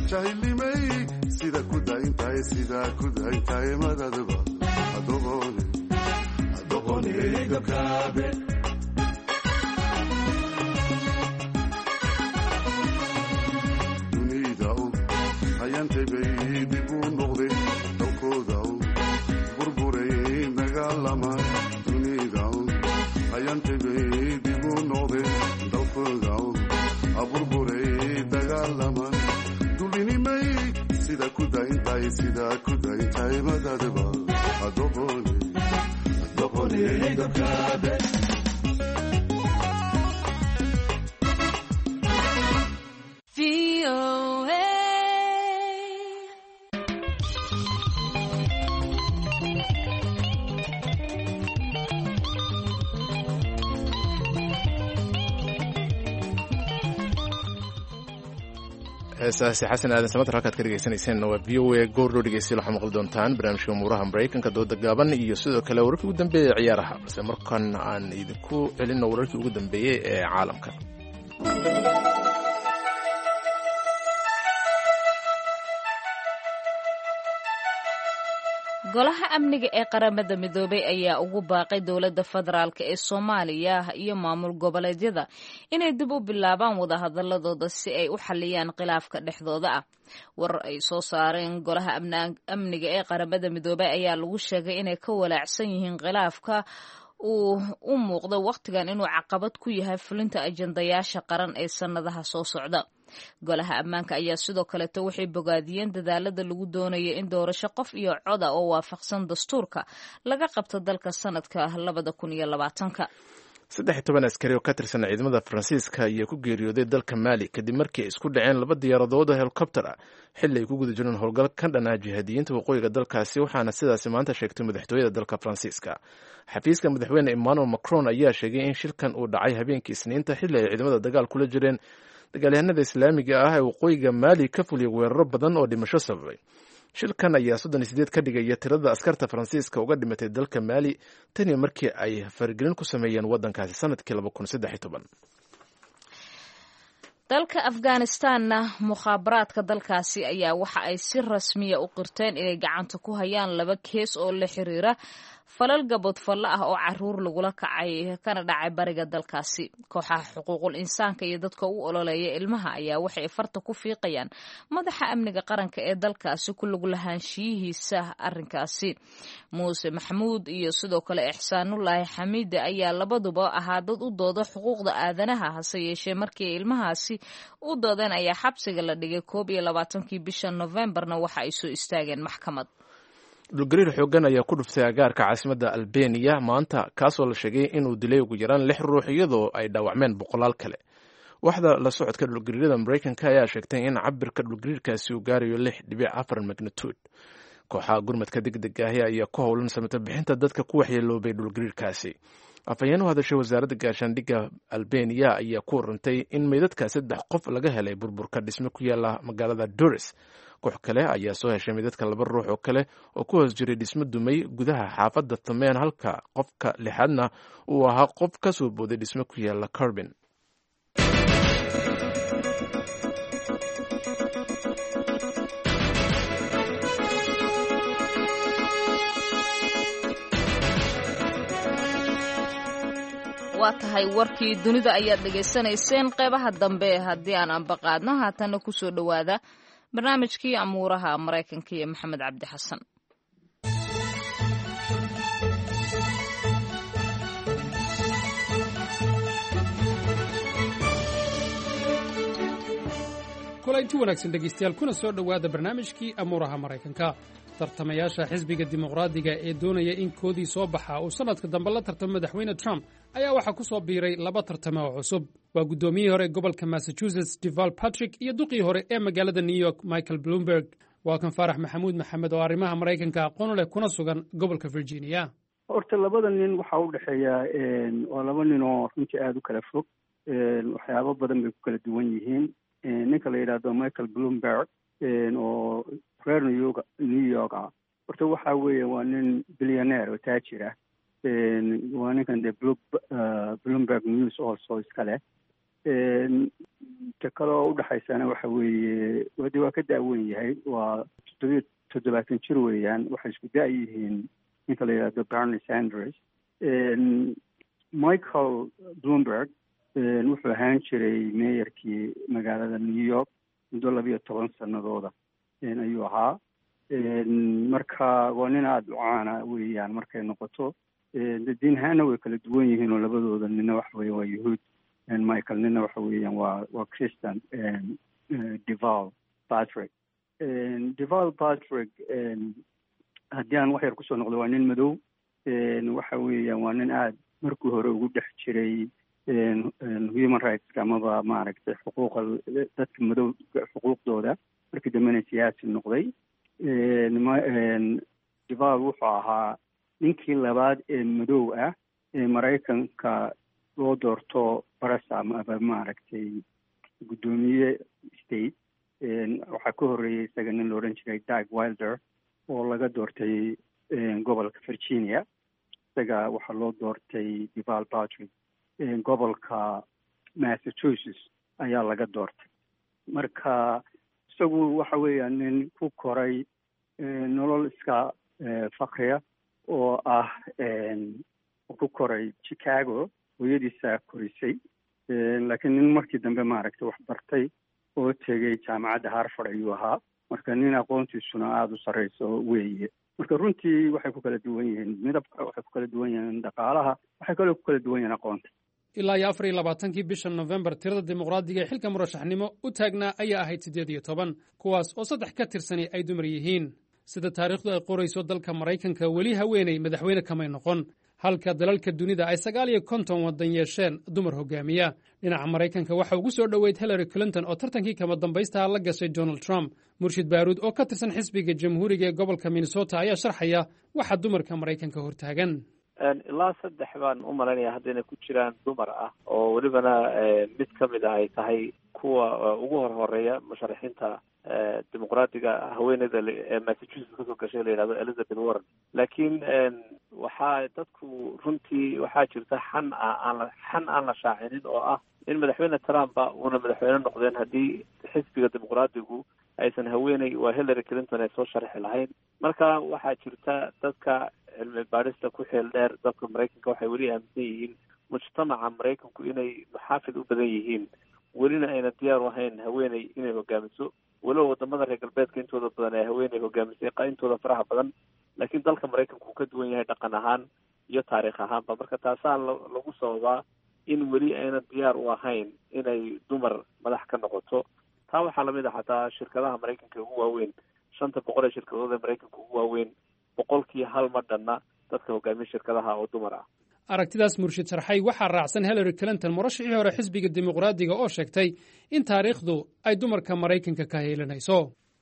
jahilnimay sida ku dayntahay sida ku dayntahay madadaba adoqone adoqone gabkaabe dunida u hayantay bay dib u noqday dalkooda u burburay dagaalama dunida u hayantay bay dib u noqday dalkooda u aburburay dagaalama dulinimay sida ku dayntahay sida ku dayntahay madadaba adoqone adoqone gabkaabe heesaasi xasan aadan samater halkaad ka dhegaysanayseen waa v o a goordhow dhegeystayaal waxaa maqli doontaan barnaamijka umuuraha maraykanka dooda gaaban iyo sidoo kale wararkii ugu dambeeyey ee ciyaaraha balse markan aan idinku celinno wararkii ugu dambeeyey ee caalamka. golaha amniga ee qaramada midoobay ayaa ugu baaqay dowladda federaalk ee soomaaliya iyo maamul goboleedyada inay dib u bilaabaan wadahadaladooda si ay u xaliyaan khilaafka dhexdooda ah. warar ay soo saareen golaha amniga ee qaramada midoobay ayaa lagu sheegay inay ka walaacsan yihiin khilaafka uu u muuqdo wakhtigan inuu caqabad ku yahay fulinta ajandayaasha qaran ee sannadaha soo socda. golaha ammaanka ayaa sidoo kaleeto waxay bogaadiyeen dadaalada lagu doonaya in doorasho qof iyo cod ah oo waafaqsan dastuurka laga qabto dalka sanadka labada kun iyo labaatanka. saddex iyo toban askari oo ka tirsan ciidamada faransiiska ayaa ku geeriyooday dalka maali kadib markii ay isku dhaceen laba diyaaradood oo helikobter ah xilli ay ku guda jireen howlgal ka dhanaa jihaadiyiinta waqooyiga dalkaasi, waxaana sidaasi maanta sheegtay madaxtooyada dalka faransiiska. xafiiska madaxweyne emmanuel macron ayaa sheegay in shilkan uu dhacay habeenkii isniinta xilli ay ciidamada dagaal kula jireen dagaalyahanada islaamiga ah ee waqooyiga maali ka fuliyay weeraro badan oo dhimasho sababay. shilkan ayaa soddon iyo sideed ka dhigaya tirada askarta faransiiska uga dhimatay dalka maali tani markii ay faragelin ku sameeyeen waddankaasi sanadkii laba kun saddex iyo toban. dalka afghanistanna mukhaabaraadka dalkaasi ayaa waxa ay si rasmiya u qirteen inay gacanta ku hayaan laba kees oo la xiriira falal gaboodfallo ah oo caruur lagula kacay kana dhacay bariga dalkaasi. kooxaha xuquuqul insaanka iyo dadka u ololeeya ilmaha ayaa waxay farta ku fiiqayaan madaxa amniga qaranka ee dalkaasi ku lug lahaanshiyihiisa arrinkaasi. muuse maxamuud iyo sidoo kale ixsaanullaahi xamiide ayaa labaduba ahaa dad u dooda xuquuqda aadanaha, hase yeeshee markii ilmahaasi u doodeen ayaa xabsiga la dhigay koob iyo labaatankii bisha Novembarna waxa ay soo istaageen maxkamad. dhulgariir xoogan ayaa ku dhuftay agaarka caasimadda albeniya maanta, kaasoo la sheegay inuu dilay ugu yaraan lix ruux iyadoo ay dhaawacmeen boqolaal kale. waxda la socodka dhulgariirada maraykanka ayaa sheegtay in cabirka dhulgariirkaasi uu gaarayo lix dhibic afar magnitude. kooxaha gurmadka degdega ahi ayaa ku howlan samata bixinta dadka ku waxyeeloobay dhulgariirkaasi. afhayeen u hadashay wasaaradda gaashaandhigga albeniya ayaa ku warantay in meydadka saddex qof laga helay burburka dhisme ku yaala magaalada Durrës. koox kale ayaa soo heshay meydadka laba ruux oo kale oo ku hoos jiray dhismo dumay gudaha xaafadda Thameen, halka qofka lixaadna uu ahaa qof ka soo booday dhismo ku yaala Carbin. waa tahay warkii dunida ayaad dhegaysanayseen. qeybaha dambe haddii aan anbaqaadno haatana kusoo dhowaada barnaamijkii amuuraha maraykanka iyo maxamed cabdi xasan. kulanti wanaagsan dhegaystayaal, kuna soo dhowaada barnaamijkii amuuraha maraykanka. tartamayaasha xisbiga dimuqraadiga ee doonaya in koodii soo baxa uu sannadka dambe la tartamo madaxweyne Trump ayaa waxaa ku soo biiray laba tartamo oo cusub. waa guddoomiyihii hore gobolka Massachusetts Deval Patrick iyo duqii hore ee magaalada New York Michael Bloomberg. waa kan Faarax Maxamuud Maxamed oo arrimaha Maraykanka aqoon u leh kuna sugan gobolka Virginia. horta labada nin waxaa u dhexeeya waa laba nin oo runtii aada u kala fog, waxyaabo badan bay ku kala duwan yihiin. ninka la yidhaahdo Michael Bloomberg oo reer New York New York ah, horta waxa weeye waa nin billionaire oo taajir ah. waa ninkan de Bloomberg News also iska leh. ta kaloo udhexaysana waxa weeye wadi waa ka daawen yahay waa toddobiyo toddobaatan jir weeyaan waxay isku da' yihiin ninka la yidhahdo Bernie Sanders. Michael Bloomberg wuxuu ahaan jiray meeyarkii magaalada New York muddo labiyo toban sanadooda ayuu ahaa. marka waa nin aada u caana weeyaan markay noqoto diin ahaana way kala duwan yihiin oo labadooda nina waxa weeye waa yahuud Michael nina waxa weeyaan waa waa Christian Deval Patrick Deval Patrick haddii aan wax yar kusoo noqdo waa nin madow waxa weeyaan waa nin aada markii hore ugu dhex jiray human rights amaba maaragtay xuquuqa dadka madow xuquuqdooda markii dambena siyaasi noqday. Deval wuxuu ahaa ninkii labaad ee madow ah ee Maraykanka loo doorto barasam ama maaragtay guddoomiye state. waxaa ka horreeyay isaga nin la odhan jiray Doug Wilder oo laga doortay gobolka Virginia. isaga waxaa loo doortay Deval Patrick gobolka Massachusetts ayaa laga doortay. marka isagu waxa weeyaan nin ku koray nolol iska fakriya oo ah ku koray Chicago hooyadiisa korisay laakiin nin markii dambe maaragtay wax bartay oo tegay jaamacadda Harvard ayuu ahaa. marka nin aqoontiisuna aada u sarreyso weeye. marka runtii waxay ku kala duwan yihiin midabka, waxay ku kala duwan yihiin dhaqaalaha, waxay kaloo ku kala duwan yihiin aqoonta. ilaa iyo afar iyo labaatankii bisha November tirada dimuqraadiga ee xilka murashaxnimo u taagnaa ayaa ahayd siddeed iyo toban kuwaas oo saddex ka tirsani ay dumar yihiin. sida taariikhdu ay qorayso dalka Maraykanka weli haweeney madaxweyne kamay noqon halka dalalka dunida ay sagaal iyo konton waddan yeesheen dumar hogaamiya. dhinaca Maraykanka waxa ugu soo dhoweyd Hillary Clinton oo tartankii kama dambaysta la gashay Donald Trump. Murshid Baaruud oo ka tirsan xisbiga jamhuuriga ee gobolka Minnesota ayaa sharxaya waxa dumarka Maraykanka hortaagan. ilaa saddex baan u malaynayaa hadda inay ku jiraan dumar ah oo welibana mid ka mid ah ay tahay kuwa ugu hor horeeya musharaxiinta dimuqraadiga haweeneyda ee Massachusetts kasoo gashay la yidhahdo Elizabeth Warren. laakiin waxaa dadku runtii waxaa jirta xan aan la xan aan la shaacinin oo ah in madaxweyne Trump uuna madaxweyne noqdeen haddii xisbiga dimuqraadigu aysan haweeney waa Hillary Clinton ay soo sharxi lahayn. marka waxaa jirta dadka cilmi baadhista ku xeel dheer dadka Maraykanka waxay weli aaminsan yihiin mujtamaca Maraykanku inay muxaafid u badan yihiin welina ayna diyaar u ahayn haweeney inay hogaamiso. walow wadamada reer galbeedka intooda badan ee haweeney hogaamisay intooda faraha badan laakiin dalka Maraykanku ka duwan yahay dhaqan ahaan iyo taariikh ahaanba. marka taasaa lagu sababaa in weli ayna diyaar u ahayn inay dumar madax ka noqoto. taa waxaa lamid ah xataa shirkadaha Maraykanka ugu waaweyn shanta boqol ee shirkadood ee Maraykanka ugu waaweyn boqolkii hal ma dhanna dadka hogaamiya shirkadaha oo dumar ah. aragtidaas Murshid sharxay waxaa raacsan Hillary Clinton murashixii hore xisbiga dimuqraadiga oo sheegtay in taariikhdu ay dumarka Maraykanka ka heelanayso.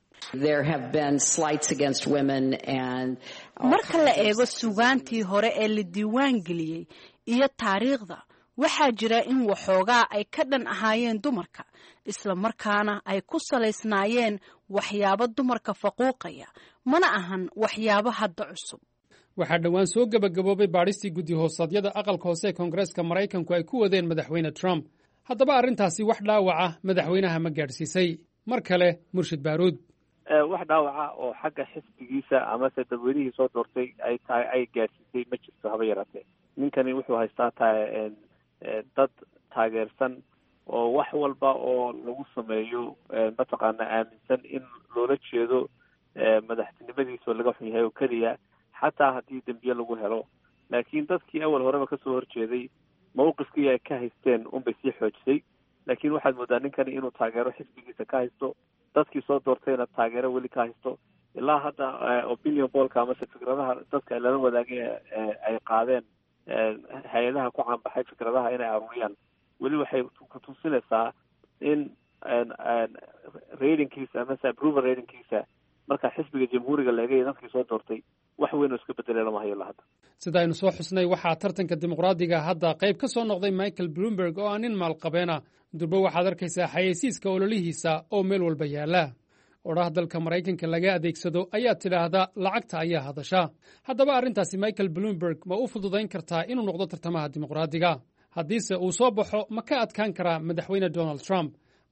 marka la eego sugaantii hore ee la diiwaan geliyey iyo taariikhda waxaa jira in waxoogaa ay ka dhan ahaayeen dumarka isla markaana ay ku salaysnaayeen waxyaabo dumarka faquuqaya mana ahan waxyaabo hadda cusub. waxaa dhowaan soo gebagaboobay baadhistii guddi hoosaadyada aqalka hoose ee koongareeska Maraykanku ay ku wadeen madaxweyne Trump. haddaba arrintaasi wax dhaawaca madaxweynaha ma gaadhsiisay? mar kale Murshid Baaruud. wax dhaawaca oo xagga xisbigiisa amase dadweynihii soo doortay ay tahay ay gaadhsiisay ma jirto haba yaraatee. ninkani wuxuu haystaa tahay dad taageersan oo wax walba oo lagu sameeyo mataqaana aaminsan in loola jeedo madaxtinimadiisa laga xun yahay oo keliya xataa haddii dembiye lagu helo. laakiin dadkii awal horeba kasoo horjeeday mawqifkii ay ka haysteen unbay sii xoojisay. laakiin waxaad moodaa ninkani inuu taageero xisbigiisa ka haysto dadkii soo doortayna taageero weli ka haysto. ilaa hadda opinion pollka amase fikradaha dadka lala wadaagay ay qaadeen hay-adaha ku caanbaxay fikradaha inay aruuriyaan weli waxay kutusinaysaa in ratingkiisa amase approval ratingkiisa marka xisbiga jamhuuriga laegay dadkii soo doortay wax weyn oo iska bedelay lama hayo ilaa hadda. sida aynu soo xusnay waxaa tartanka dimuqraadiga hadda qayb ka soo noqday Michael Bloomberg oo ah nin maalqabeena. durba waxaad arkaysaa xayeysiiska ololihiisa oo meel walba yaala. odhaah dalka Maraykanka laga adeegsado ayaa tidhaahda lacagta ayaa hadasha. haddaba arrintaasi Michael Bloomberg ma u fududayn kartaa inuu noqdo tartamaha dimuqraadiga? haddiise uu soo baxo ma ka adkaan karaa madaxweyne Donald Trump?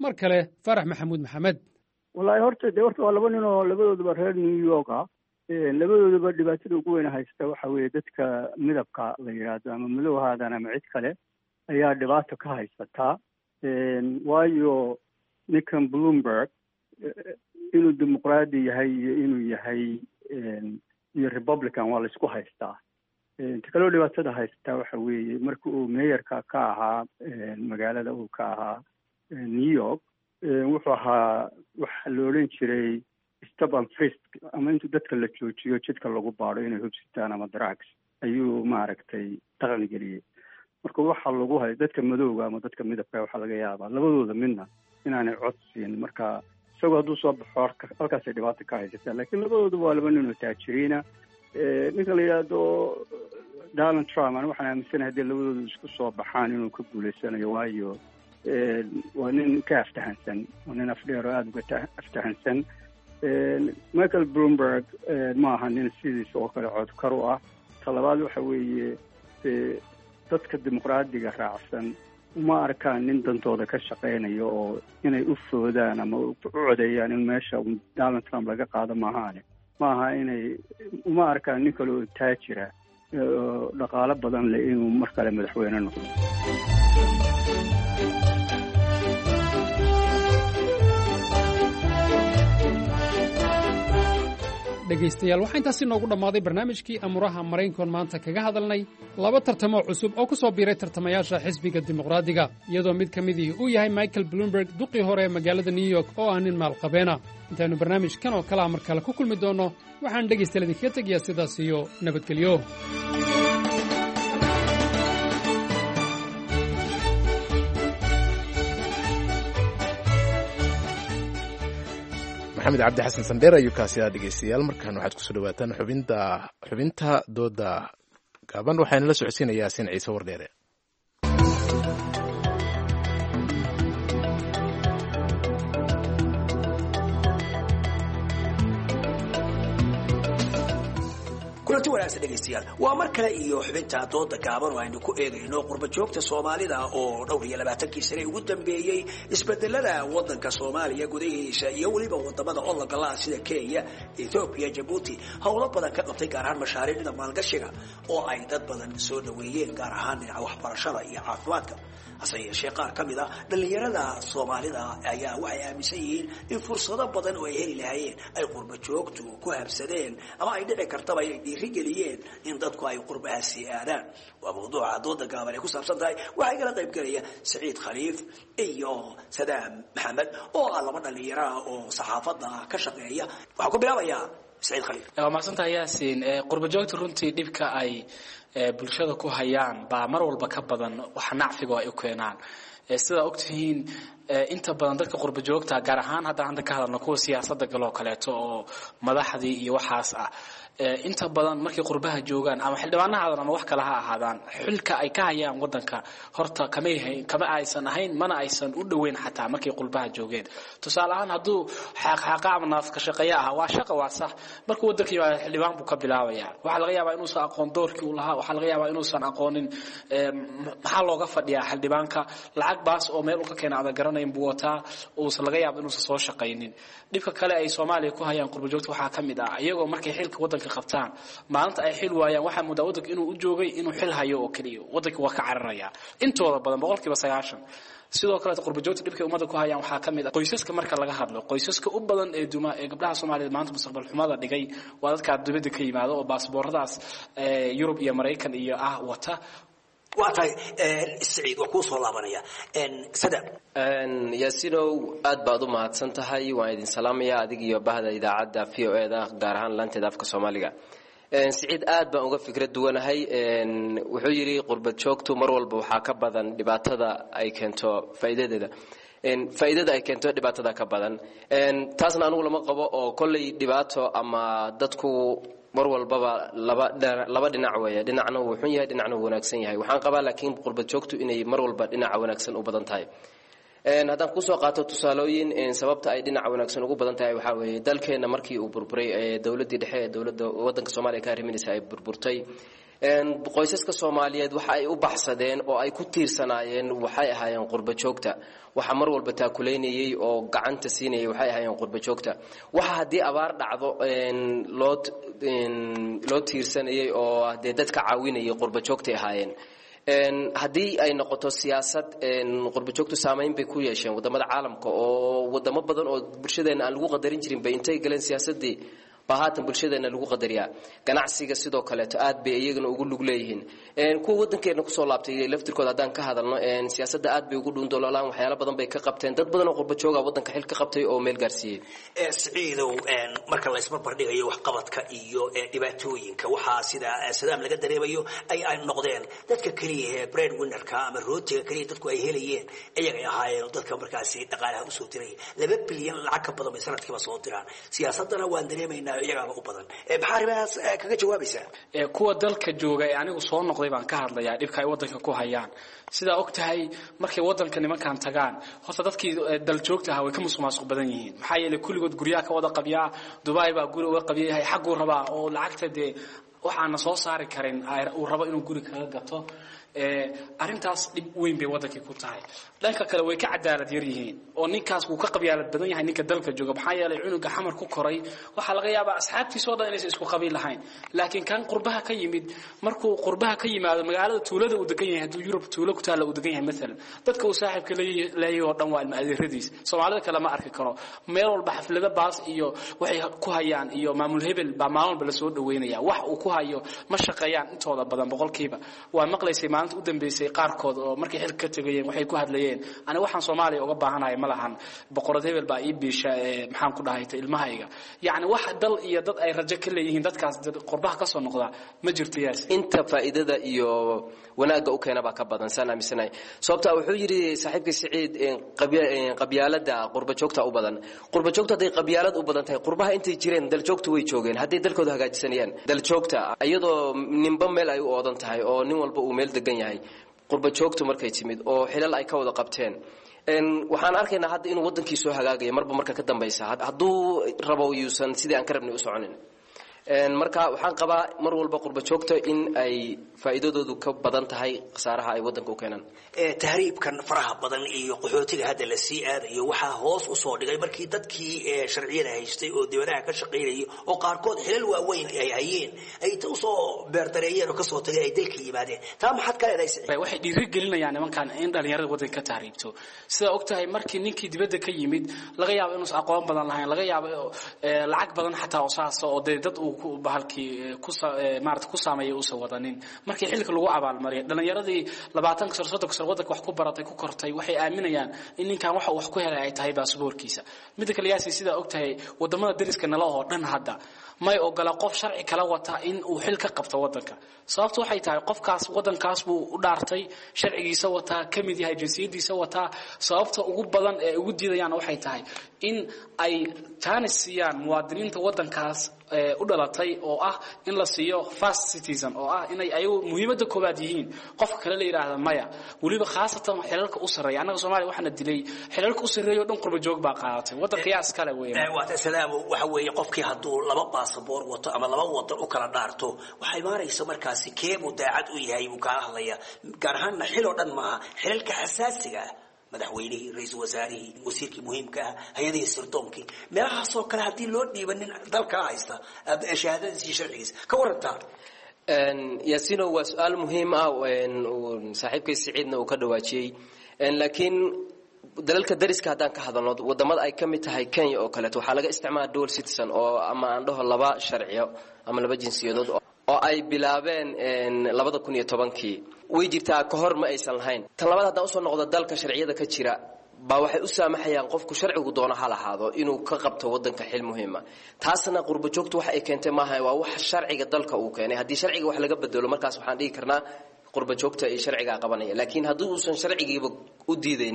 mar kale faarax maxamuud maxamed wallaahi horta dee horta waa laba nin oo labadooduba reer new york ah labadooduba dhibaatada ugu weyn haysta waxa weeye dadka midabka la yidhaahdo ama madow haadan ama cid kale ayaa dhibaato ka haysataa waayo ninkan bloomberg inuu dimuqraadi yahay iyo inuu yahay iyo republican waa la isku haystaa inta kaloo dhibaatada haysataa waxa weeye marka uu meeyarka ka ahaa magaalada uu ka ahaa new york wuxuu ahaa waxa la odhan jiray stop and frisk ama intuu dadka la joojiyo jidka lagu baado inay hubsitaan ama drugs ayuu maaragtay dhaqan geliyey marka waxa lagu hay dadka madowga ama dadka midabka waxaa laga yaabaa labadooda midna inaanay cod siin marka isagoo hadduu soo baxo halkaasay dhibaato ka haysataa laakiin labadooduba waa laba nin oo taajiriina ninka la yidhaahdo donald trump ani waxaan aaminsanahay haddii labadoodu isku soo baxaan inuu ka guulaysanayo waayo waa nin ka aftahansan waa nin afdheer oo aada uga aftahansan michael bloomberg ma aha nin sidiisa oo kale codkar u ah talabaad waxa weeye dadka dimuqraadiga raacsan uma arkaan nin dantooda ka shaqaynayo oo inay u foodaan ama u codeeyaan in meesha donald trump laga qaado maahaane maaha inay uma arkaan nin kale oo taajira oo dhaqaalo badan leh inuu mar kale madaxweyne noqdo dhegaystayaal waxaa intaasi noogu dhammaaday barnaamijkii amuraha maraykankoon maanta kaga hadalnay laba tartamo cusub oo ku soo biiray tartamayaasha xisbiga dimuqraadiga iyadoo mid ka midihii uu yahay michael bloomberg duqii hore ee magaalada new york oo ah nin maalqabeena intaynu barnaamijkan oo kalea mar kale ku kulmi doonno waxaan dhegaystayaal idinkaga tegayaa sidaas iyo nabadgelyo maxamed cabdi xasan sandheer ayuu kaasi aa dhegeystayaal markaan waxaad kusoo dhawaataan xubinta xubinta dooda gaaban waxaana la socodsiinayaa sin ciise wardheere kulanti wanaagsan dhegaystayaal waa mar kale iyo xubinta dooda gaaban oo aynu ku eegayno qurba joogta soomaalida oo dhowr iyo labaatankii sane ugu dambeeyey isbedelada wadanka soomaaliya gudahiisa iyo weliba wadamada ologalaha sida kenya ethoobiya jabuuti howlo badan ka qabtay gaar ahaan mashaariicda maalgashiga oo ay dad badan soo dhaweeyeen gaar ahaan dhinaca waxbarashada iyo caafimaadka hase yeeshee qaar ka mid a dhallinyarada soomaalida ayaa waxay aaminsan yihiin in fursado badan oo ay heli lahaayeen ay qurba joogtu ku habsadeen ama ay dhici kartaba ay dhiirigeliyeen in dadku ay qurbahaasi aadaan waa mawduuca dooda gaaban ay ku saabsan tahay waxaa igala qayb gelaya saciid khaliif iyo sadaam maxamed oo ah laba dhallinyaro ah oo saxaafadda ka shaqeeya waxaan ku bilaabayaa saciid khaliif waa mahadsantahay yaasiin qurba joogta runtii dhibka ay bulshada ku hayaan baa mar walba ka badan waxa nacfiga ay u keenaan sidaa ogtihiin inta badan dadka qurba joogta gaar ahaan haddaan hadda ka hadalno kuwa siyaasadda galoo kaleeto oo madaxdii iyo waxaas ah inta badan markay qurbaha joogaan ama xildhibaanaha aadan ama wax kale ha ahaadaan xilka ay ka hayaan wadanka horta kama kama aysan ahayn mana aysan u dhoweyn xataa markay qurbaha joogeen tusaale ahaan hadduu xaqxaqa ama naafka shaqeeya ah waa shaqo waa sax markuu wadanka yimaado xildhibaan buu ka bilaabayaa waxaa laga yaabaa inuusan aqoon doorkii uu lahaa waxaa laga yaabaa inuusan aqoonin maxaa looga fadhiyaa xildhibaanka lacag baas oo meel uu ka keena adan garanayn buu wataa uusan laga yaaba inuusan soo shaqaynin dhibka kale ay Soomaaliya ku hayaan qurba joogta waxaa ka mid ah iyagoo markay xilka wadanka qabtaan maalinta ay xil waayaan waxa muddo wadanka inuu u joogay inuu xil hayo oo kaliya wadanka waa ka cararaya intooda badan boqolkiiba sagaashan sidoo kale qurba joogta dhibka umada ku hayaan waxaa ka mid ah qoysaska marka laga hadlo qoysaska u badan ee duma ee gabdhaha Soomaaliyeed maanta mustaqbal xumada dhigay waa dadka dibadda ka yimaado oo baasabooradaas ee Yurub iyo Mareykan iyo ah wata waatay saciid waa kuu soo laabanaya sadam yaasinow aad baad u mahadsan tahay waan idin salaamaya adig iyo bahda idaacadda v o eda gaar ahaan laanteeda afka soomaaliga saciid aad baan uga fikrad duwanahay wuxuu yidhi qurbad joogtu mar walba waxaa ka badan dhibaatada ay keento faa'iidadeeda faa'iidada ay keento dhibaatada ka badan taasna anugu lama qabo oo kolley dhibaato ama dadku mar walbaba laba laba dhinac weeye dhinacna uu xun yahay dhinacna uu wanaagsan yahay waxaan qabaa laakiin qurbad joogtu inay mar walba dhinaca wanaagsan u badan tahay een haddaan kusoo qaato tusaalooyin sababta ay dhinaca wanaagsan ugu badan tahay waxaa weeye dalkeena markii uu burburay dowladdii dhexe ee dowladda waddanka Soomaaliya ka arriminaysa ay burburtay qoysaska Soomaaliyeed waxa ay u baxsadeen oo ay ku tiirsanaayeen waxay ahaayeen qurba joogta waxa mar walba taakuleynayay oo gacanta siinayay waxay ahaayeen qurba joogta waxa hadii abaar dhacdo loo loo tiirsanayay oo hadii dadka caawinayay qurba joogta ahaayeen haddii ay noqoto siyaasad qurba joogtu saameyn bay ku yeesheen wadamada caalamka oo wadamo badan oo bulshadeena aan lagu qadarin jirin bay intay galeen siyaasadii bahaatan bulshadeena lagu qadariyaa ganacsiga sidoo kale aad bay iyagana ugu lug leeyihiin een kuwa wadankeena ku soo laabtay laftirkooda hadaan ka hadalno een siyaasadda aad bay ugu dhundoolaan waxyaalo badan bay ka qabteen dad badan oo qurba jooga wadanka xil ka qabtay oo meel gaarsiiyay ee Siciidow een marka la isma bardhigayo wax qabadka iyo dhibaatooyinka waxa sida sadaam laga dareemayo ay ay noqdeen dadka kaliya ee bread winner-ka ama rootiga kaliya dadku ay helayeen iyaga ay ahaayeen dadka markaasi dhaqaalaha u soo diray laba bilyan lacag ka badan sanadkiiba soo diraan siyaasadana waan dareemaynaa iyaga u badan ee baxaribaas kaga jawaabaysa ee kuwa dalka jooga ee anigu soo noqday baan ka hadlayaa dhibka ay wadanka ku hayaan sida ogtahay markay wadanka nimankan tagaan horta dadkii dal joogta ah way ka musuqmaasuq badan yihiin maxaa yeelay kulligood guryaha ka wada qabiyaa Dubai baa guri uga qabiyahay xaq uu rabaa oo lacagta de waxaan soo saari karin uu rabo inuu guri kaga gato ee arintaas dib weyn bay wadanka ku tahay dhanka kale way ka cadaalad yar yihiin oo ninkaas uu ka qabyaalad badan yahay ninka dalka jooga maxaa yeelay cunuga xamar ku koray waxa laga yaabaa asxaabtiisa oo dhan inay isku qabiil lahayn laakiin kan qurbaha ka yimid markuu qurbaha ka yimaado magaalada tuulada uu degan yahay haduu Yurub tuulo ku taala uu degan yahay mesela dadka uu saaxiibka leeyahay oo dhan waa ilmaadiiradiis Soomaalida kale ma arki karo meel walba xaflada baas iyo waxay ku hayaan iyo maamul hebel ba maamul bala soo dhaweynaya wax uu ku hayo ma shaqeeyaan intooda badan boqolkiiba waa maqlaysay u dambeysay qaarkood oo markay xil ka tagayeen waxay ku hadlayeen ana waxaan Soomaaliya uga baahanahay ma lahan boqorad hebel baa ii biisha maxaan ku dhahaytay ilmahayga yaani wax dal iyo dad ay rajo ka leeyihiin dadkaas qurbaha ka soo noqda ma jirto yaas inta faa'iidada iyo wanaaga u keenaba ka badan sana misanay sababta wuxuu yiri saaxiibkii Siciid qabyaalada qurba joogta u badan qurba joogta haday qabyaalad u badan tahay qurbaha intay jireen dal joogta way joogeen haday dalkooda hagaajisanayaan dal joogta iyadoo ninba meel ay u oodan tahay oo nin walba uu meel degan yahay qurba joogtu markay timid oo xilal ay ka wada qabteen een waxaan arkaynaa hadda inuu wadankiisu hagaagayo marba marka ka dambaysa haduu rabo yuusan sidii aan ka rabnay u soconin een marka waxaan qabaa mar walba qurba joogta in ay faa'iidadoodu ka badan tahay qasaaraha ay wadanka u keenan ee tahriibkan faraha badan iyo qaxootiga hadda la sii aadayo waxa hoos u soo dhigay markii dadkii ee sharciyada haystay oo dibadaha ka shaqeynayay oo qaarkood xilal waaweyn ay hayeen ay u soo beerdareeyeen oo ka soo tagay ay dalka yimaadeen taa maxad kale leeyahay waxay dhiiri gelinayaan nimankan in dhalinyarada wadanka ka tahriibto sida ogtahay markii ninkii dibadda ka yimid laga yaabo inuu aqoon badan lahayn laga yaabo lacag badan xataa oo saas oo dad uu bahalkii ku maarta ku saameeyay uu soo wadanin markii xilka lagu abaal mariyay dhalinyaradii labaatan sano soddon sano wadanka wax ku baratay ku kortay waxay aaminayaan in ninkan waxa wax ku helay ay tahay baasaboorkiisa mid kale yaasi sida ogtahay wadamada dariska nala oo dhan hadda may ogola qof sharci kala wata in uu xil ka qabto wadanka sababtu waxay tahay qofkaas wadankaas buu u dhaartay sharcigiisa wata kamid yahay jinsiyadiisa wata sababta ugu badan ee ugu diidayaan waxay tahay in ay taanisiyan muwaadiniinta wadankaas ee u dhalatay oo ah in la siiyo first citizen oo ah inay ayagu muhiimada koobaad yihiin qofka kale la yiraahdo maya waliba khaasatan xilalka u sareeya anaga Soomaaliya waxana dilay xilalka u sareeyo dhan qurba joog baa qaadatay wadanka qiyaas kale weeyaan ee waa salaam waxa weeye qofkii haduu laba baasaboor wato ama laba wadan u kala dhaarto waxay maaraysaa markaasi keebu daacad u yahay uu ka hadlaya gaar ahaan xil oo dhan ma xilalka xasaasiga madaxweynihii ra'iisul wasaarihii wasiirkii muhiimka ah hay'adihii sirdoonki meelahaas oo kale hadii loo dhiibanin dalka haysta shahaadadiisa sharcigiisa ka warantaa een yaasino waa su'aal muhiim ah oo saaxiibkay Siciidna uu ka dhawaajiyay een laakiin dalalka dariska hadaan ka hadalno wadamada ay kamid tahay Kenya oo kale waxa laga isticmaalaa dual citizen oo ama aan dhaho laba sharciyo ama laba jinsiyadood oo ay bilaabeen een laba kun iyo toban-kii way jirtaa ka hor ma aysan lahayn tan labaad hadaan u soo noqdo dalka sharciyada ka jira ba waxay u saamaxayaan qofku sharcigu doono hal ahaado inuu ka qabto wadanka xil muhiim ah taasna qurba joogtu waxa ay keentay maaha waa wax sharciga dalka uu keenay hadii sharciga wax laga bedelo markaas waxaan dhigi karnaa qurba joogta ay sharciga qabanaya laakiin hadii uusan sharcigiiba u diideynin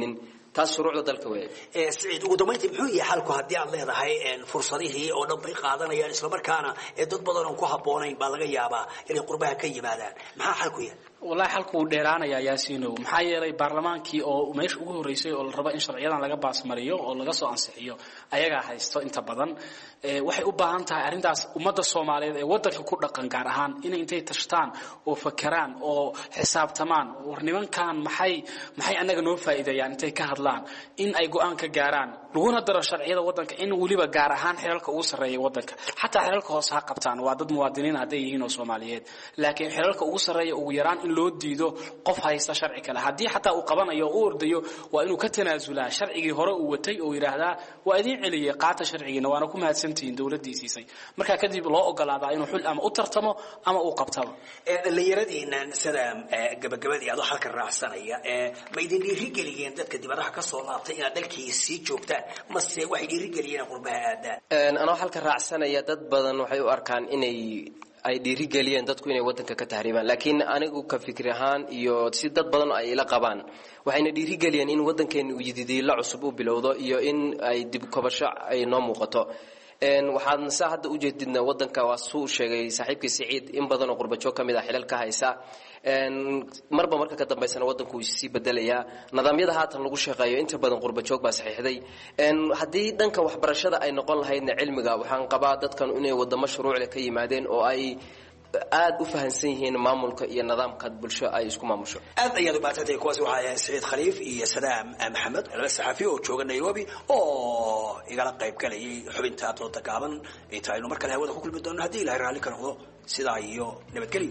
taas shuruucda dalka weeye ee Saciid ugu dambeyntii muxuu yahay xalku haddii aad leedahay een fursadihii oo dhan bay qaadanayaan isla markaana ee dad badan oo ku habboonayn baa laga yaabaa inay qurbaha ka yimaadaan maxaa xalku yahay wallahi xalku uu dheeraanaya yaasiino maxaa yeelay baarlamaankii oo meesha ugu horeysay oo la rabo in sharciyadan laga baasmariyo oo laga soo ansixiyo ayaga haysto inta badan ee waxay u baahan tahay arintaas ummadda Soomaaliyeed ee wadanka ku dhaqan gaar ahaan inay intay tashtaan oo fakaraan oo xisaabtamaan war nimankan maxay maxay anaga noo faa'iideeyaan intay ka hadlaan in ay go'aan ka gaaraan laguna daro sharciyada wadanka in waliba gaar ahaan xeerarka ugu sareeya wadanka xataa xeerarka hoos ha qabtaan waa dad muwaadiniin haday yihiin oo Soomaaliyeed laakiin xeerarka ugu sareeya ugu yaraan in loo diido qof haysta sharci kale hadii xataa uu qabanayo oo ordayo waa inuu ka tanaasulaa sharcigii hore uu watay oo yiraahdaa waa idin celiyay qaata sharcigiina waana ku mahadsantihiin dawladdiisii marka kadib loo ogolaadaa inuu xul ama u tartamo ama uu qabtaba ee dhalinyaradiina sida gabagabadii aad halka raacsanaya ee ma idin dhiirigeliyeen dadka dibadaha ka soo laabtay inaad dalkiisii joogtaan mase waxay dhiirigeliyeen qurbaha aadaan een anoo halka raacsanaya dad badan waxay u arkaan inay ay dhiirigeliyeen dadku inay wadanka ka tahriibaan laakiin anigu ka fikir ahaan iyo si dad badan ay la qabaan waxayna dhiirigeliyeen in wadankeenu uu yididiilo cusub u bilowdo iyo in ay dib kobasho ay noo muuqato een waxaan saa hadda u jeedidna wadanka waa suu sheegay saaxiibkii Saciid in badan oo qurbajoog kamid ah xilal ka haysa een marba marka ka dambeysana wadanku uu si bedelayaa nidaamyada haatan lagu shaqeeyo inta badan qurbajoog baa saxiixday een hadii dhanka waxbarashada ay noqon lahaydna cilmiga waxaan qabaa dadkan inay wadamo shuruuc leh ka yimaadeen oo ay aad u fahansan yihiin maamulka iyo nidaamka bulsho ay isku maamusho aad ayaad u baatay kuwaas waxa ay Saciid Khaliif iyo Sadaam Maxamed laba saxafi oo jooga Nairobi oo igala qayb galayay xubinta doodda gaaban inta aynu markale hawada ku kulmi doono hadii Ilaahay raali ka noqdo sidaa iyo nabadgelyo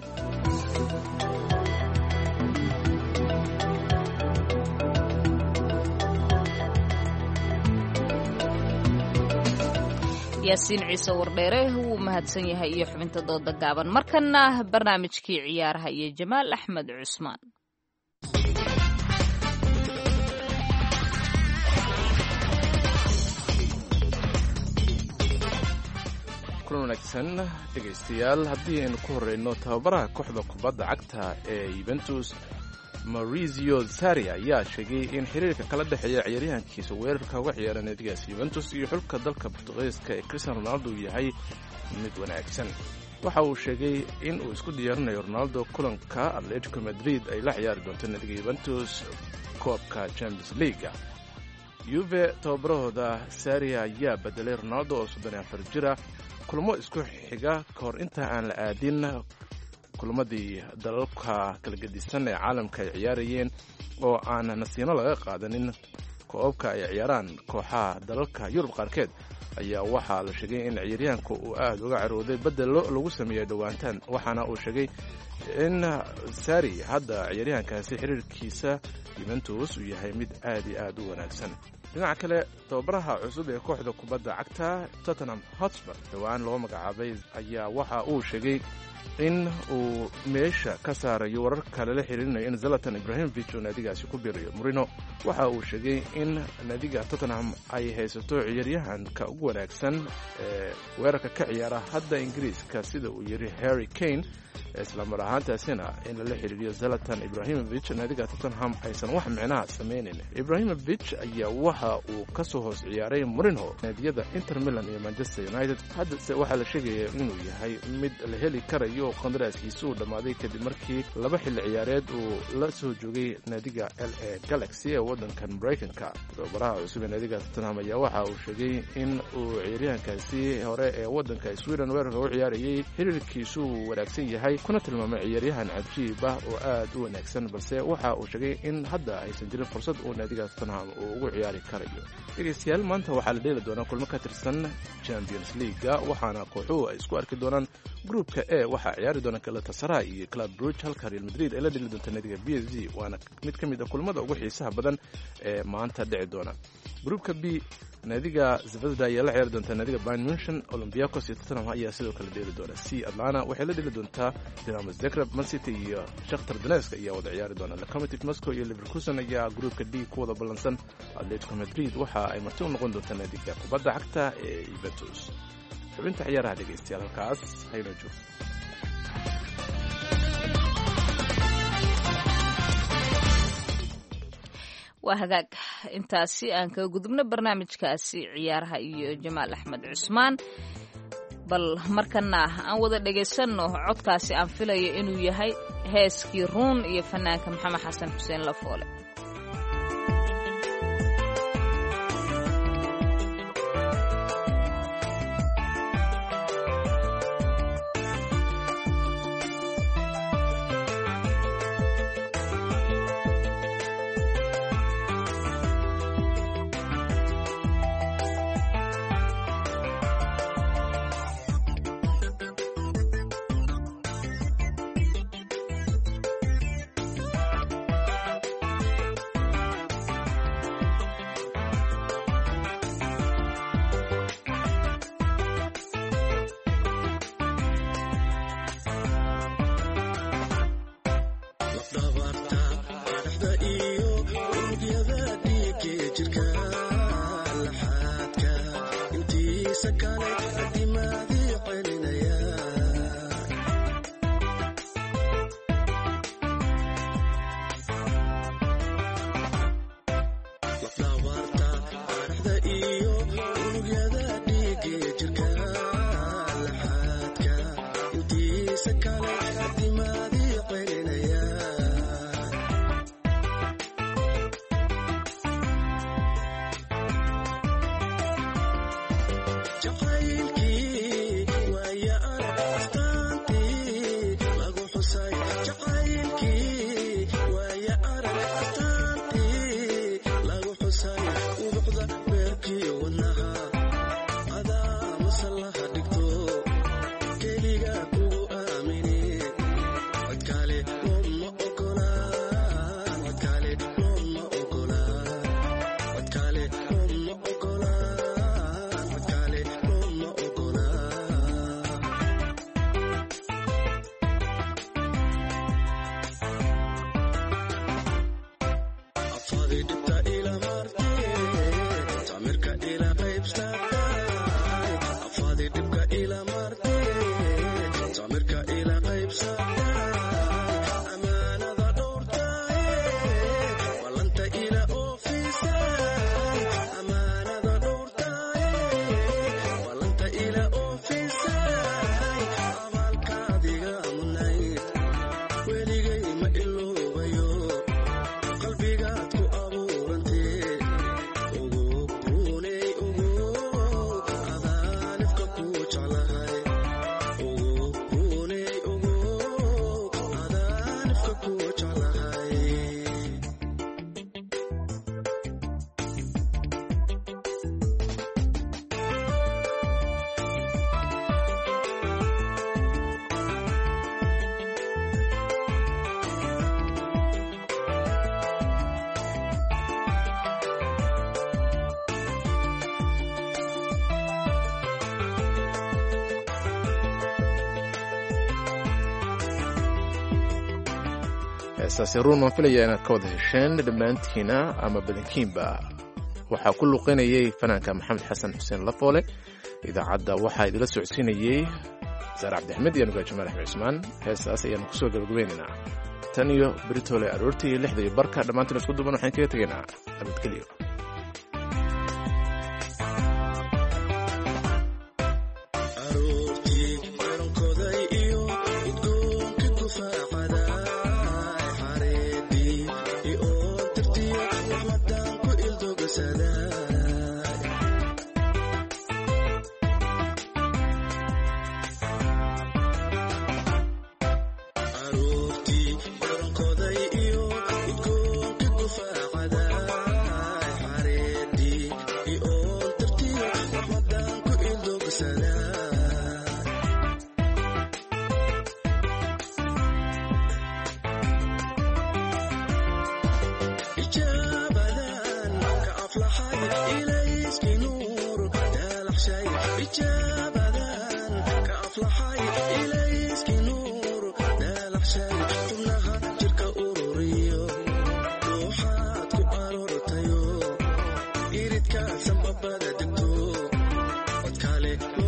yaasiin ciise wardheere wuu mahadsan yahay iyo xubinta dooda gaaban markana barnaamijkii ciyaaraha iyo Jamaal Axmed Cusmaan kulan wanaagsan dhegaystayaal haddii aynu ku horeyno tababaraha kooxda kubadda cagta ee Juventus Maurizio Sarri ayaa sheegay in xiriirka kala dhexeeya ciyaaryahankiisa weerarka uga ciyaara naadigaas Juventus iyo xulka dalka Portugiiska ee Cristiano Ronaldo yahay mid wanaagsan. Waxa uu sheegay in uu isku diyaarinayo Ronaldo kulanka Atletico Madrid ay la ciyaari doonto naadiga Juventus koobka Champions League. Juve tababarahooda Sarri ayaa bedelay Ronaldo oo soddon iyo afar jir ah kulamo isku xiga kahor inta aan la aadin kulamadii dalalka kala gedisan ee caalamka ay ciyaarayeen oo aan nasiino laga qaadanin koobka ay ciyaaraan kooxaha dalalka Yurub qaarkeed ayaa waxaa la sheegay in ciyaaryahanku uu aad uga carooday bedelo lagu sameeyay dhawaantaan waxaana uu sheegay in Sarri hadda ciyaaryahankaasi xiriirkiisa Juventus uu yahay mid aad iyo aad u wanaagsan. dhinaca kale tababaraha cusub ee kooxda kubadda cagta Tottenham Hotspur dhawaan loo magacaabay ayaa waxa uu sheegay in uu meesha ka saarayo wararka lala xiriirinayo in Zlatan Ibrahimovic uu naadigaasi ku biirayo. Mourinho waxa uu sheegay in naadiga Tottenham ay haysato ciyaaryahanka ugu wanaagsan ee weerarka ka ciyaara hadda Ingiriiska sida uu yiri Harry Kane isla mar ahaantaasina in lala xiriiriyo Zlatan Ibrahimovic naadiga Tottenham aysan wax micnaha sameeynin. Ibrahimovic ayaa waxa uu ka soo hoos ciyaaray Mourinho naadiyada Inter Milan iyo Manchester United hadda waxa la sheegay inuu yahay mid la heli karayo qandaraaskiisu uu dhamaaday kadib markii laba xilli ciyaareed uu la soo joogay naadiga L A Galaxy ee wadankan Mareykanka. Tababaraha cusub ee naadiga Tottenham ayaa waxa uu sheegay in uu ciyaaryahankaasi hore ee wadanka Sweden weerarka u ciyaarayay xiriirkiisu wanaagsan yahay kuna tilmaamay ciyaaryahan cajiib ah oo aad u wanaagsan balse waxa uu sheegay in hadda aysan jirin fursad uu naadiga Tottenham uu ugu ciyaari karayo. Dhegeystayaal maanta waxaa la dheeli doonaa kulmo ka tirsan Champions League waxaana kooxuhu ay isku arki doonaan groupka A waxa ciyaari doona Galatasaray iyo Club Brugge halka Real Madrid ay la dheli doonto naadiga B S G waana mid ka mid ah kulmada ugu xiisaha badan ee maanta dhici doona. Groupka B naadiga Zvezda ayaa la ciyaari doonta naadiga Bayern Munchen, Olympiacos iyo Tottenham ayaa sidoo kale dheeli doona. C Atlanta waxay la dheli doontaa Dinamo Zagreb, Man City iyo Shakhtar Donetsk ayaa wada ciyaari doona. Lokomotiv Moscow iyo Leverkusen ayaa groupka D ku wada ballansan. Atletico Madrid waxa ay marti u noqon doontaa naadiga kubadda cagta ee Juventus. xubinta ciyaaraha dhegeystayaal halkaas hayno joogto. waa hagaag intaasi aan kaga gudubno barnaamijkaasi ciyaaraha iyo jamaal axmed cusmaan bal markana aan wada dhegaysanno codkaasi aan filayo inuu yahay heeskii ruun iyo fanaanka maxamed xasan xuseen lafoole. heestaasi ruun waan filaya inaad ka wada hesheen dhammaantiina ama badankiinba. waxaa ku luqinayay fanaanka maxamed xasan xuseen lafoole. idaacadda waxaa idila socodsiinayey saar cabdixmed iyo nugaa jamaal axmed cusmaan. heestaas ayaanu kusoo gabagabaynaynaa tan iyo britole aroortii iyo lixda iyo barka dhammaantiin isku duban waxaan kaga tegaynaa nabadgelyo. Iridka sambabada degto, codkale